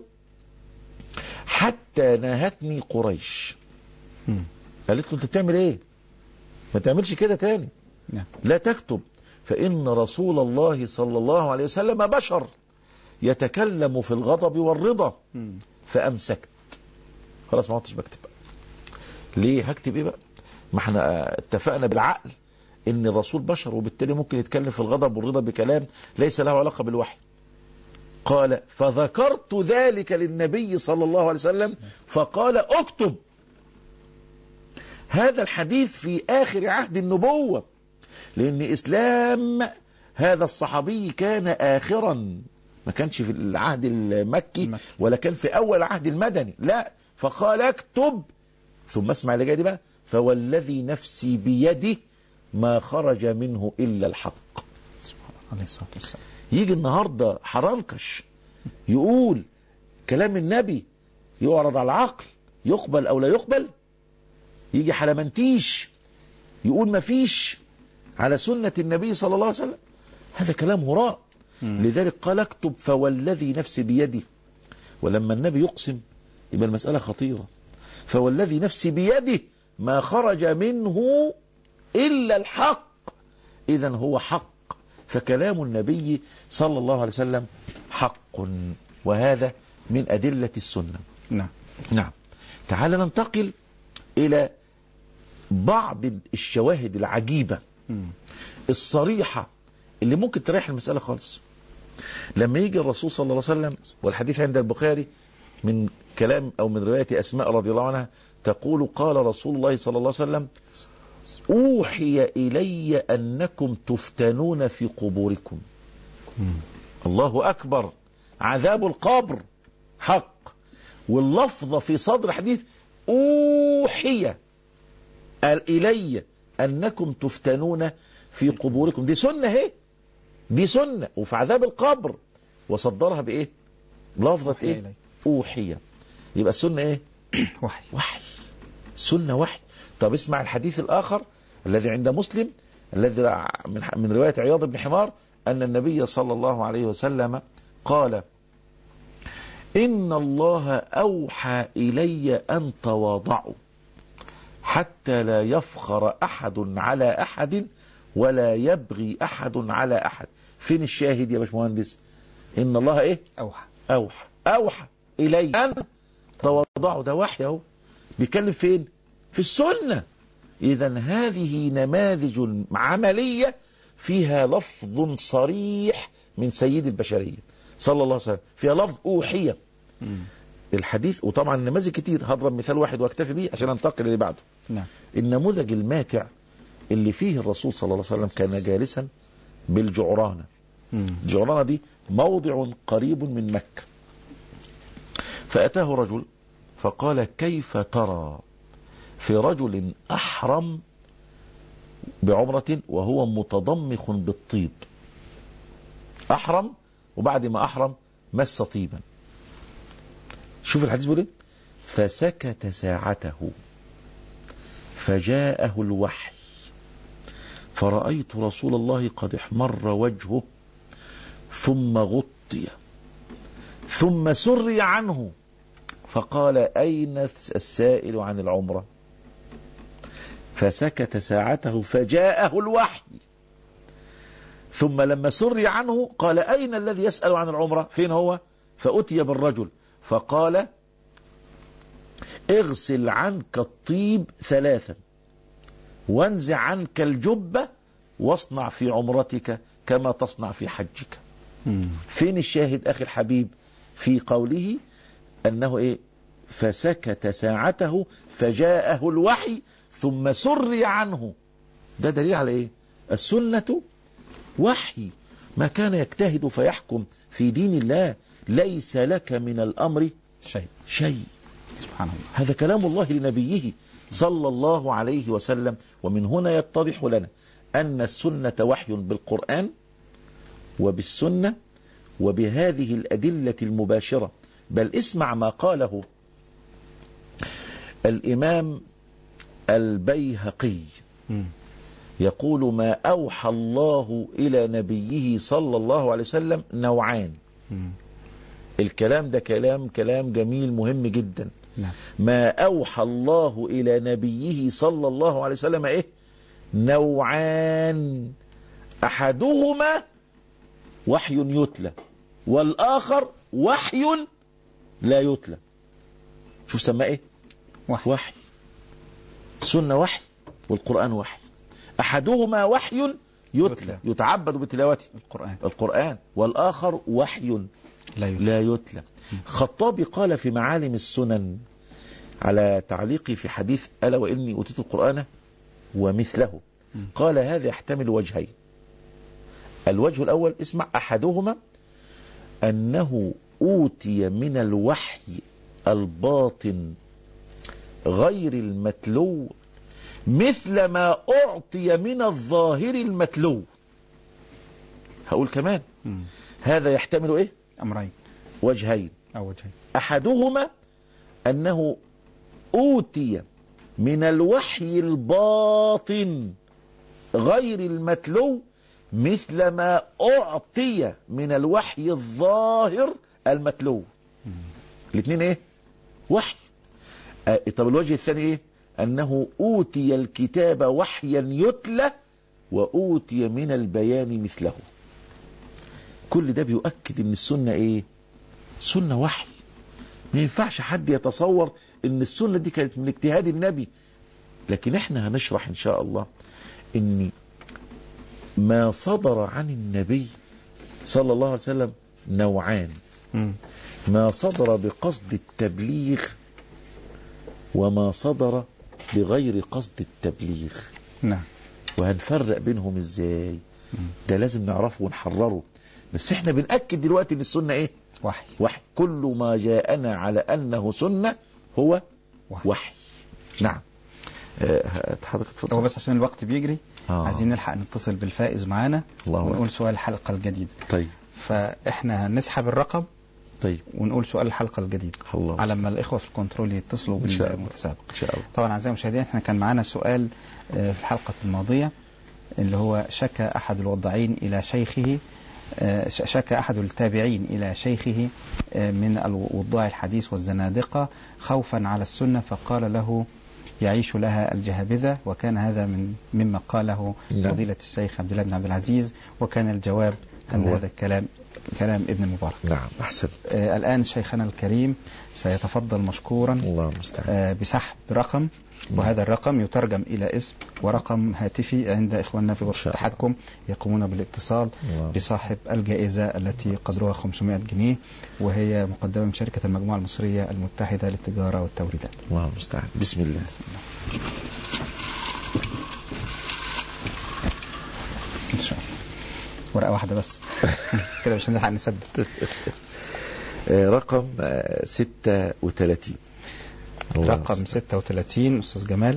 حتى ناهتني قريش. قالت له: أنت بتعمل إيه؟ ما تعملش كده تاني. لا تكتب، فإن رسول الله صلى الله عليه وسلم بشر يتكلم في الغضب والرضا. فأمسكت، خلاص ما عدتش بكتب. ليه هكتب إيه بقى؟ ما احنا اتفقنا بالعقل ان الرسول بشر، وبالتالي ممكن يتكلم في الغضب والرضا بكلام ليس له علاقة بالوحي. قال: فذكرت ذلك للنبي صلى الله عليه وسلم فقال: اكتب. هذا الحديث في آخر عهد النبوة، لأن إسلام هذا الصحابي كان آخرا، ما كانش في العهد المكي ولا كان في أول عهد المدني، لا. فقال: اكتب. ثم اسمع اللي جاي دي بقى: فوالذي نفسي بيده ما خرج منه إلا الحق. عليه الصلاة والسلام. يجي النهاردة حرنكش يقول كلام النبي يعرض على العقل، يقبل أو لا يقبل. يجي حلمنتيش يقول ما فيش على سنة النبي صلى الله عليه وسلم. هذا كلام هراء. لذلك قال: اكتب فوالذي نفسي بيده. ولما النبي يقسم يبقى المسألة خطيرة. فوالذي نفسي بيده ما خرج منه إلا الحق، إذن هو حق. فكلام النبي صلى الله عليه وسلم حق، وهذا من أدلة السنة. نعم. نعم. تعال ننتقل إلى بعض الشواهد العجيبة الصريحة اللي ممكن تريح المسألة خالص. لما يجي الرسول صلى الله عليه وسلم، والحديث عند البخاري من كلام أو من رواية أسماء رضي الله عنها، تقول قال رسول الله صلى الله عليه وسلم أوحي إلي أنكم تفتنون في قبوركم. الله أكبر، عذاب القبر حق. واللفظة في صدر حديث أوحي إلي أنكم تفتنون في قبوركم، دي سنة هي، دي سنة. وفي عذاب القبر وصدرها بإيه؟ لفظة إيه؟ إلي. أوحي. يبقى السنة إيه؟ وحي. وحي، سنة وحي. طب اسمع الحديث الآخر الذي عند مسلم، الذي من رواية عياض بن حمار، أن النبي صلى الله عليه وسلم قال إن الله أوحى إلي أن تواضعوا حتى لا يفخر أحد على أحد ولا يبغي أحد على أحد. فين الشاهد يا باشمهندس؟ إن الله إيه؟ أوحى أوحى أوحى إلي أن تواضعوا، ده وحي أهو. بيتكلم فين؟ في السنة. إذن هذه نماذج عملية فيها لفظ صريح من سيد البشرية صلى الله عليه وسلم، فيها لفظ أوحية. الحديث، وطبعا نماذج كتير، هضرب مثال واحد واكتفي به عشان انتقل اللي بعده. نعم. النموذج الماتع اللي فيه الرسول صلى الله عليه وسلم كان جالسا بالجعرانة. الجعرانة دي موضع قريب من مكة، فأتاه رجل فقال كيف ترى في رجل أحرم بعمرة وهو متضمخ بالطيب؟ أحرم وبعد ما أحرم مس طيبا. شوف الحديث بيقول ايه؟ فسكت ساعته فجاءه الوحي فرأيت رسول الله قد احمر وجهه ثم غطي ثم سري عنه فقال أين السائل عن العمرة؟ فسكت ساعته فجاءه الوحي، ثم لما سري عنه قال أين الذي يسأل عن العمرة؟ فين هو؟ فأتي بالرجل فقال اغسل عنك الطيب ثلاثا وانزع عنك الجبة واصنع في عمرتك كما تصنع في حجك. مم. فين الشاهد أخي الحبيب في قوله أنه إيه؟ فسكت ساعته فجاءه الوحي ثم سري عنه. ده دليل على إيه؟ السنة وحي. ما كان يجتهد فيحكم في دين الله ليس لك من الأمر شيء شيء. سبحان الله. هذا كلام الله لنبيه صلى الله عليه وسلم. ومن هنا يتضح لنا أن السنة وحي بالقرآن وبالسنة وبهذه الأدلة المباشرة. بل اسمع ما قاله الإمام البيهقي، يقول ما أوحى الله إلى نبيه صلى الله عليه وسلم نوعان. الكلام ده كلام كلام جميل مهم جدا. ما أوحى الله إلى نبيه صلى الله عليه وسلم إيه؟ نوعان، أحدهما وحي يتلى والآخر وحي لا يتلى. شوف سماه إيه؟ وحي. وحي. سنة وحي والقرآن وحي. أحدهما وحي يتلى يتعبد بتلاوته القرآن القرآن والآخر وحي لا يتلى, لا يتلى. خطابي قال في معالم السنن على تعليقي في حديث ألا وإني أوتيت القرآن ومثله، قال هذا يحتمل وجهين. الوجه الأول اسمع، أحدهما أنه أوتي من الوحي الباطن غير المتلو مثل ما أعطي من الظاهر المتلو. هقول كمان م. هذا يحتمل إيه؟ أمرين، وجهين أو وجهين. أحدهما أنه أوتي من الوحي الباطن غير المتلو مثل ما أعطي من الوحي الظاهر المتلو. الاثنين إيه؟ وحي. آه طب الوجه الثاني إيه؟ أنه أوتي الكتاب وحيا يتلى وأوتي من البيان مثله. كل ده بيؤكد أن السنة إيه؟ سنة وحي. ما ينفعش حد يتصور أن السنة دي كانت من اجتهاد النبي، لكن احنا هنشرح إن شاء الله أن ما صدر عن النبي صلى الله عليه وسلم نوعان، ما صدر بقصد التبليغ وما صدر بغير قصد التبليغ. نعم. وهنفرق بينهم ازاي؟ ده لازم نعرفه ونحرره. بس احنا بنأكد دلوقتي ان السنة ايه؟ وحي. وحي. كل ما جاءنا على انه سنة هو وحي, وحي. نعم. أه حضرتك تفضل. هو بس عشان الوقت بيجري آه. عايزين نلحق نتصل بالفائز معانا ونقول سؤال الحلقة الجديدة. طيب. فاحنا هنسحب الرقم. طيب. ونقول سؤال الحلقة الجديدة على ما الإخوة في الكنترول يتصلوا بالمتسابق. إن شاء الله. طبعا أعزائي المشاهدين احنا كان معانا سؤال في الحلقة الماضية اللي هو شكى أحد الوضاعين إلى شيخه، شكى أحد التابعين إلى شيخه من وضاع الحديث والزنادقة خوفا على السنة، فقال له يعيش لها الجهابذة، وكان هذا من مما قاله فضيلة الشيخ عبد الله بن عبد العزيز، وكان الجواب أن هذا الكلام كلام ابن المبارك. نعم أحسن. آه الآن شيخنا الكريم سيتفضل مشكورا الله المستعان آه بسحب رقم، وهذا الرقم يترجم إلى اسم ورقم هاتفي عند إخواننا في غرفة التحكم يقومون بالاتصال بصاحب الجائزة التي قدرها خمسمائة جنيه، وهي مقدمة من شركة المجموعة المصرية المتحدة للتجارة والتوريدات. الله المستعان. بسم الله. بسم الله. إن شاء الله. ورقة واحدة بس كده مش هنلحق نسدد. رقم ستة وثلاثين. رقم ستة وثلاثين أستاذ جمال.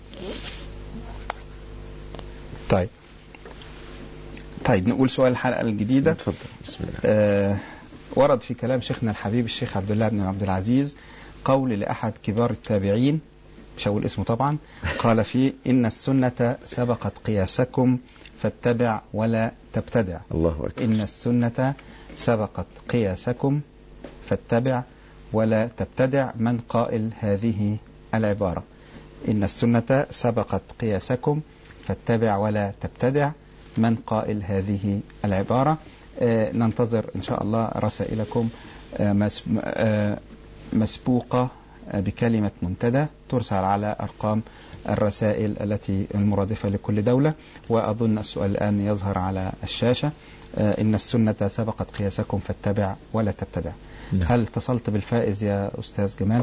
طيب طيب نقول سؤال الحلقة الجديدة. تفضل. بسم الله. آه ورد في كلام شيخنا الحبيب الشيخ عبد الله بن عبد العزيز قول لأحد كبار التابعين، مش هقول اسمه طبعا، قال فيه إن السنة سبقت قياسكم فاتبع ولا تبتدع. الله أكبر. إن السنة سبقت قياسكم فاتبع ولا تبتدع. من قائل هذه العبارة؟ إن السنة سبقت قياسكم فاتبع ولا تبتدع. من قائل هذه العبارة؟ آه ننتظر إن شاء الله رسائلكم آه آه مسبوقة بكلمة منتدى ترسل على أرقام الرسائل التي المرادفة لكل دولة. وأظن السؤال الآن يظهر على الشاشة. إن السنة سبقت قياسكم فاتبع ولا تبتدع. نعم. هل اتصلت بالفائز يا أستاذ جمال؟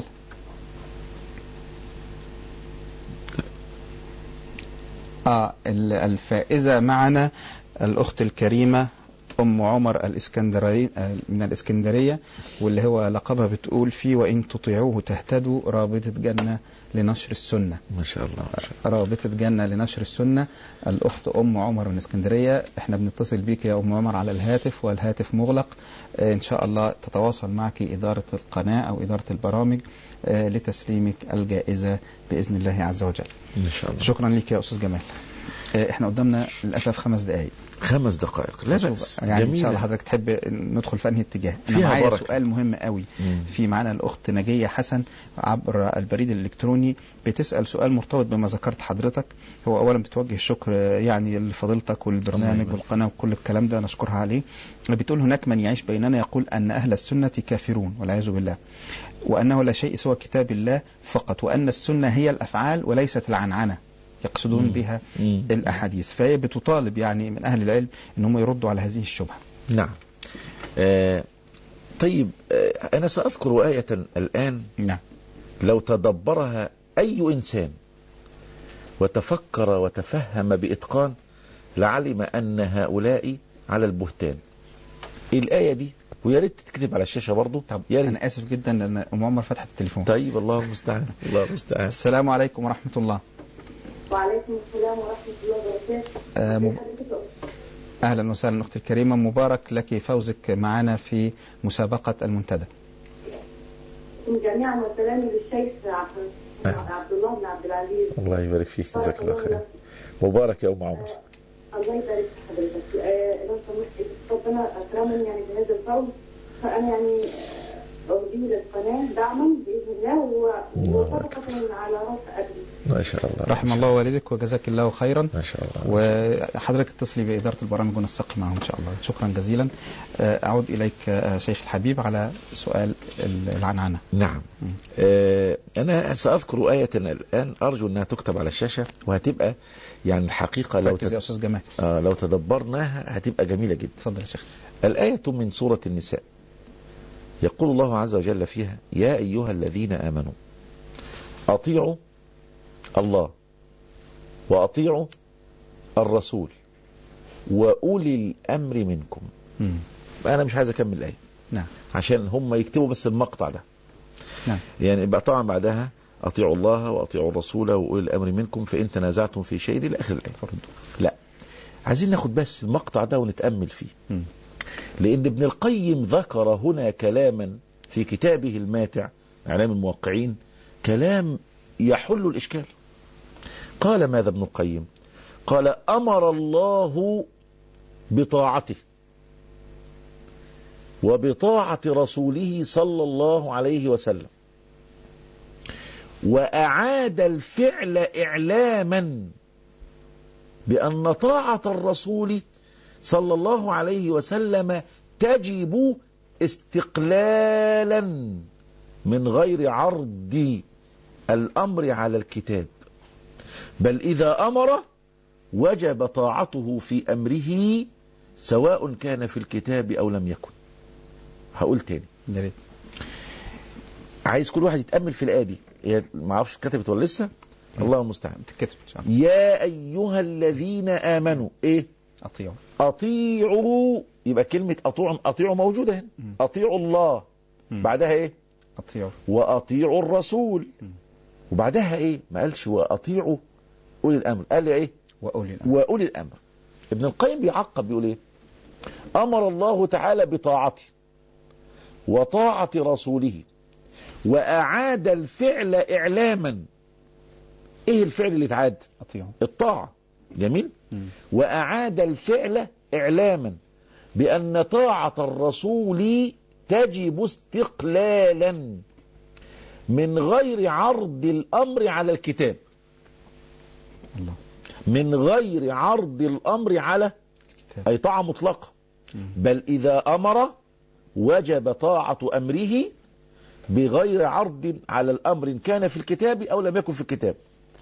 آه الفائزة معنا الأخت الكريمة أم عمر الإسكندرية من الإسكندرية، واللي هو لقبها بتقول فيه وإن تطيعوه تهتدوا، رابطة جنة لنشر السنة. ما شاء الله. رابطة جنة لنشر السنة. الأخت أم عمر من الإسكندرية، احنا بنتصل بيك يا أم عمر على الهاتف والهاتف مغلق. اه إن شاء الله تتواصل معك إدارة القناة أو إدارة البرامج اه لتسليمك الجائزة بإذن الله عز وجل. إن شاء الله. شكرا لك يا أستاذ جمال. اه احنا قدامنا للأسف خمس دقائق. خمس دقائق لا بأس. يعني إن شاء الله حضرتك تحب ندخل في أنهي اتجاه؟ أنا معايا سؤال مهم قوي. مم. في معنا الأخت نجية حسن عبر البريد الإلكتروني بتسأل سؤال مرتبط بما ذكرت حضرتك. هو أولا بتوجه الشكر يعني لفضيلتك والبرنامج والقناة وكل الكلام ده نشكرها عليه. بتقول هناك من يعيش بيننا يقول أن أهل السنة كافرون والعياذ بالله، وأنه لا شيء سوى كتاب الله فقط، وأن السنة هي الأفعال وليست العنعنة يقصدون بها مم. الأحاديث. فهي بتطالب يعني من أهل العلم أنهم يردوا على هذه الشبهة. نعم. آه طيب آه أنا سأذكر آية الآن. نعم. لو تدبرها أي إنسان وتفكر وتفهم بإتقان لعلم أن هؤلاء على البهتان. الآية دي ويا ريت تكتب على الشاشة برضو. طب أنا آسف جدا لأن أم عمر فتحت التليفون. طيب الله المستعان. الله المستعان. السلام عليكم ورحمة الله. وعليكم السلام ورحمة الله وبركاته. آه م... أهلا وسهلا أختي الكريمة، مبارك لك فوزك معنا في مسابقة المنتدى. جميعا والسلام للشيخ عبد الله بن عبد العزيز. الله يبارك فيك، جزاك الله خير. مبارك يا أم عمر. آه الله يبارك في حضرتك. آه لو سمحت ربنا أكرمني يعني بهذا الفوز، فأنا يعني أرجو للقناة دعما بإذن الله وصدقة على رأس أبي. ما شاء الله. رحم الله والدك وجزاك الله خيرا. ما شاء الله. وحضرتك اتصلي بإدارة البرامج ونسق معهم إن شاء الله. شكرا جزيلا. أعود إليك شيخ الحبيب على سؤال العنعنة. نعم. آه أنا سأذكر آية الآن أرجو أنها تكتب على الشاشة، وهتبقى يعني الحقيقة لو تد... يا أستاذ جمال. آه لو تدبرناها هتبقى جميلة جدا. تفضل يا شيخ. الآية من سورة النساء يقول الله عز وجل فيها: يا أيها الذين آمنوا أطيعوا الله وأطيعوا الرسول وأولي الأمر منكم. م. أنا مش عايز أكمل الآية. نعم. عشان هم يكتبوا بس المقطع ده. نعم. يعني بقى طبعا بعدها أطيعوا الله وأطيعوا الرسول وأولي الأمر منكم فإن تنازعتم في شيء إلى آخر الآية. لا، عايزين ناخد بس المقطع ده ونتأمل فيه. م. لأن ابن القيم ذكر هنا كلاما في كتابه الماتع إعلام الموقعين، كلام يحل الإشكال. قال ماذا ابن القيم؟ قال: أمر الله بطاعته وبطاعة رسوله صلى الله عليه وسلم، وأعاد الفعل إعلاما بأن طاعة الرسول صلى الله عليه وسلم تجب استقلالا من غير عرض الأمر على الكتاب، بل إذا أمر وجب طاعته في أمره سواء كان في الكتاب أو لم يكن. هقول تاني، جريد. عايز كل واحد يتأمل في الآية دي، ما اعرفش اتكتبت ولا لسه، الله المستعان. تكتب إن شاء الله. يا أيها الذين آمنوا إيه؟ أطيعوا. أطيعوا، يبقى كلمة أطيعوا أطيعوا موجودة هنا. م. أطيعوا الله. م. بعدها إيه؟ أطيعوا. وأطيعوا الرسول. م. وبعدها إيه؟ ما قالش وأطيعوا أولي الأمر، قال إيه؟ وأولي الأمر. وأولي الأمر. ابن القيم بيعقب بيقول إيه؟ أمر الله تعالى بطاعته وطاعة رسوله وأعاد الفعل إعلاما. إيه الفعل اللي اتعاد؟ أطيعوا. الطاعة. جميل. م. وأعاد الفعل إعلاما بأن طاعة الرسول تجب استقلالا من غير عرض الأمر على الكتاب. الله. من غير عرض الأمر على الكتاب. أي طاعة مطلقة. م. بل إذا أمر وجب طاعة أمره بغير عرض على الأمر إن كان في الكتاب أو لم يكن في الكتاب.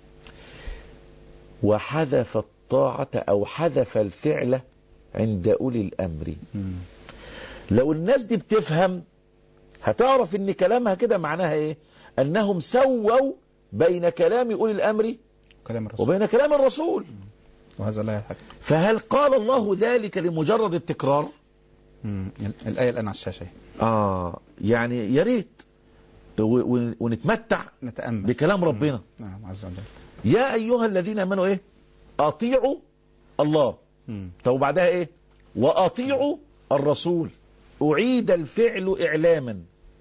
وحذف الطاعة أو حذف الفعل عند أولي الأمر. مم. لو الناس دي بتفهم هتعرف ان كلامها كده معناها ايه؟ انهم سووا بين كلام أولي الأمر كلام الرسول. وبين كلام الرسول. مم. وهذا لا يحق. فهل قال الله ذلك لمجرد التكرار؟ مم. الآية الآن على الشاشة. آه يعني يا ريت ونتمتع نتأمل بكلام ربنا. نعم عز وجل. يا أيها الذين آمنوا إيه؟ أطيعوا الله. مم. طب بعدها إيه؟ وأطيعوا الرسول. أعيد الفعل إعلاما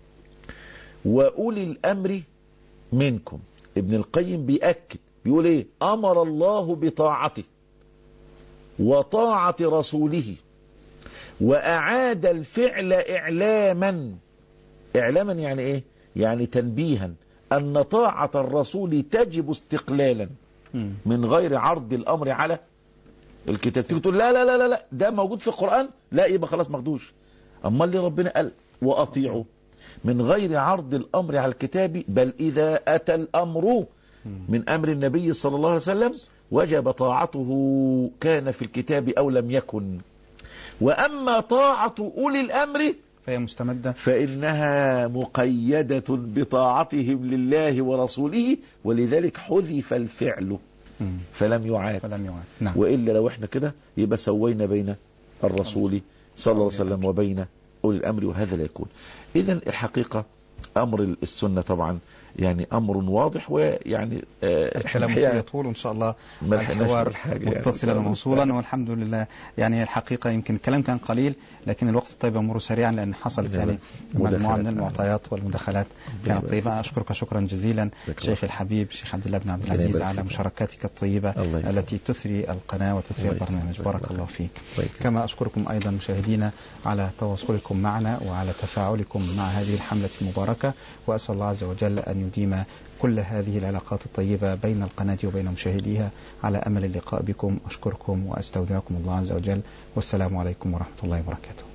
وأولي الأمر منكم. ابن القيم بيأكد بيقول إيه؟ أمر الله بطاعته وطاعة رسوله وأعاد الفعل إعلاما. إعلاما يعني إيه؟ يعني تنبيها أن طاعة الرسول تجب استقلالا من غير عرض الأمر على الكتاب. تيجي تقول لا لا لا لا ده موجود في القرآن، لا يبقى خلاص ماخدوش. أما اللي ربنا قال وأطيعوا من غير عرض الأمر على الكتاب، بل إذا أتى الأمر من أمر النبي صلى الله عليه وسلم وجب طاعته كان في الكتاب أو لم يكن. وأما طاعة أولي الأمر فهي مستمدة فإنها مقيدة بطاعتهم لله ورسوله، ولذلك حذف الفعل فلم يعاد. فلم يعاد. نعم. وإلا لو احنا كده يبقى سوينا بين الرسول صلى الله عليه وسلم وبين أولي الأمر، وهذا لا يكون. إذن الحقيقة أمر السنة طبعا يعني أمر واضح، ويعني آه الكلام يطول إن شاء الله. الحوار متصلا يعني وموصولا والحمد لله. يعني الحقيقة يمكن الكلام كان قليل لكن الوقت طيب يمر سريعا لأن حصلت يعني مجموعة من المعطيات والمداخلات كانت طيبة. أشكرك شكرا جزيلا شيخ الحبيب شيخ عبد الله بن عبد العزيز على مشاركاتك الطيبة التي تثري القناة وتثري البرنامج. بارك الله فيك. كما أشكركم أيضا مشاهدينا على تواصلكم معنا وعلى تفاعلكم مع هذه الحملة المباركة، وأسأل الله عز وجل أن وأن يديم كل هذه العلاقات الطيبة بين القناة وبين مشاهديها، على أمل اللقاء بكم. أشكركم وأستودعكم الله عز وجل، والسلام عليكم ورحمة الله وبركاته.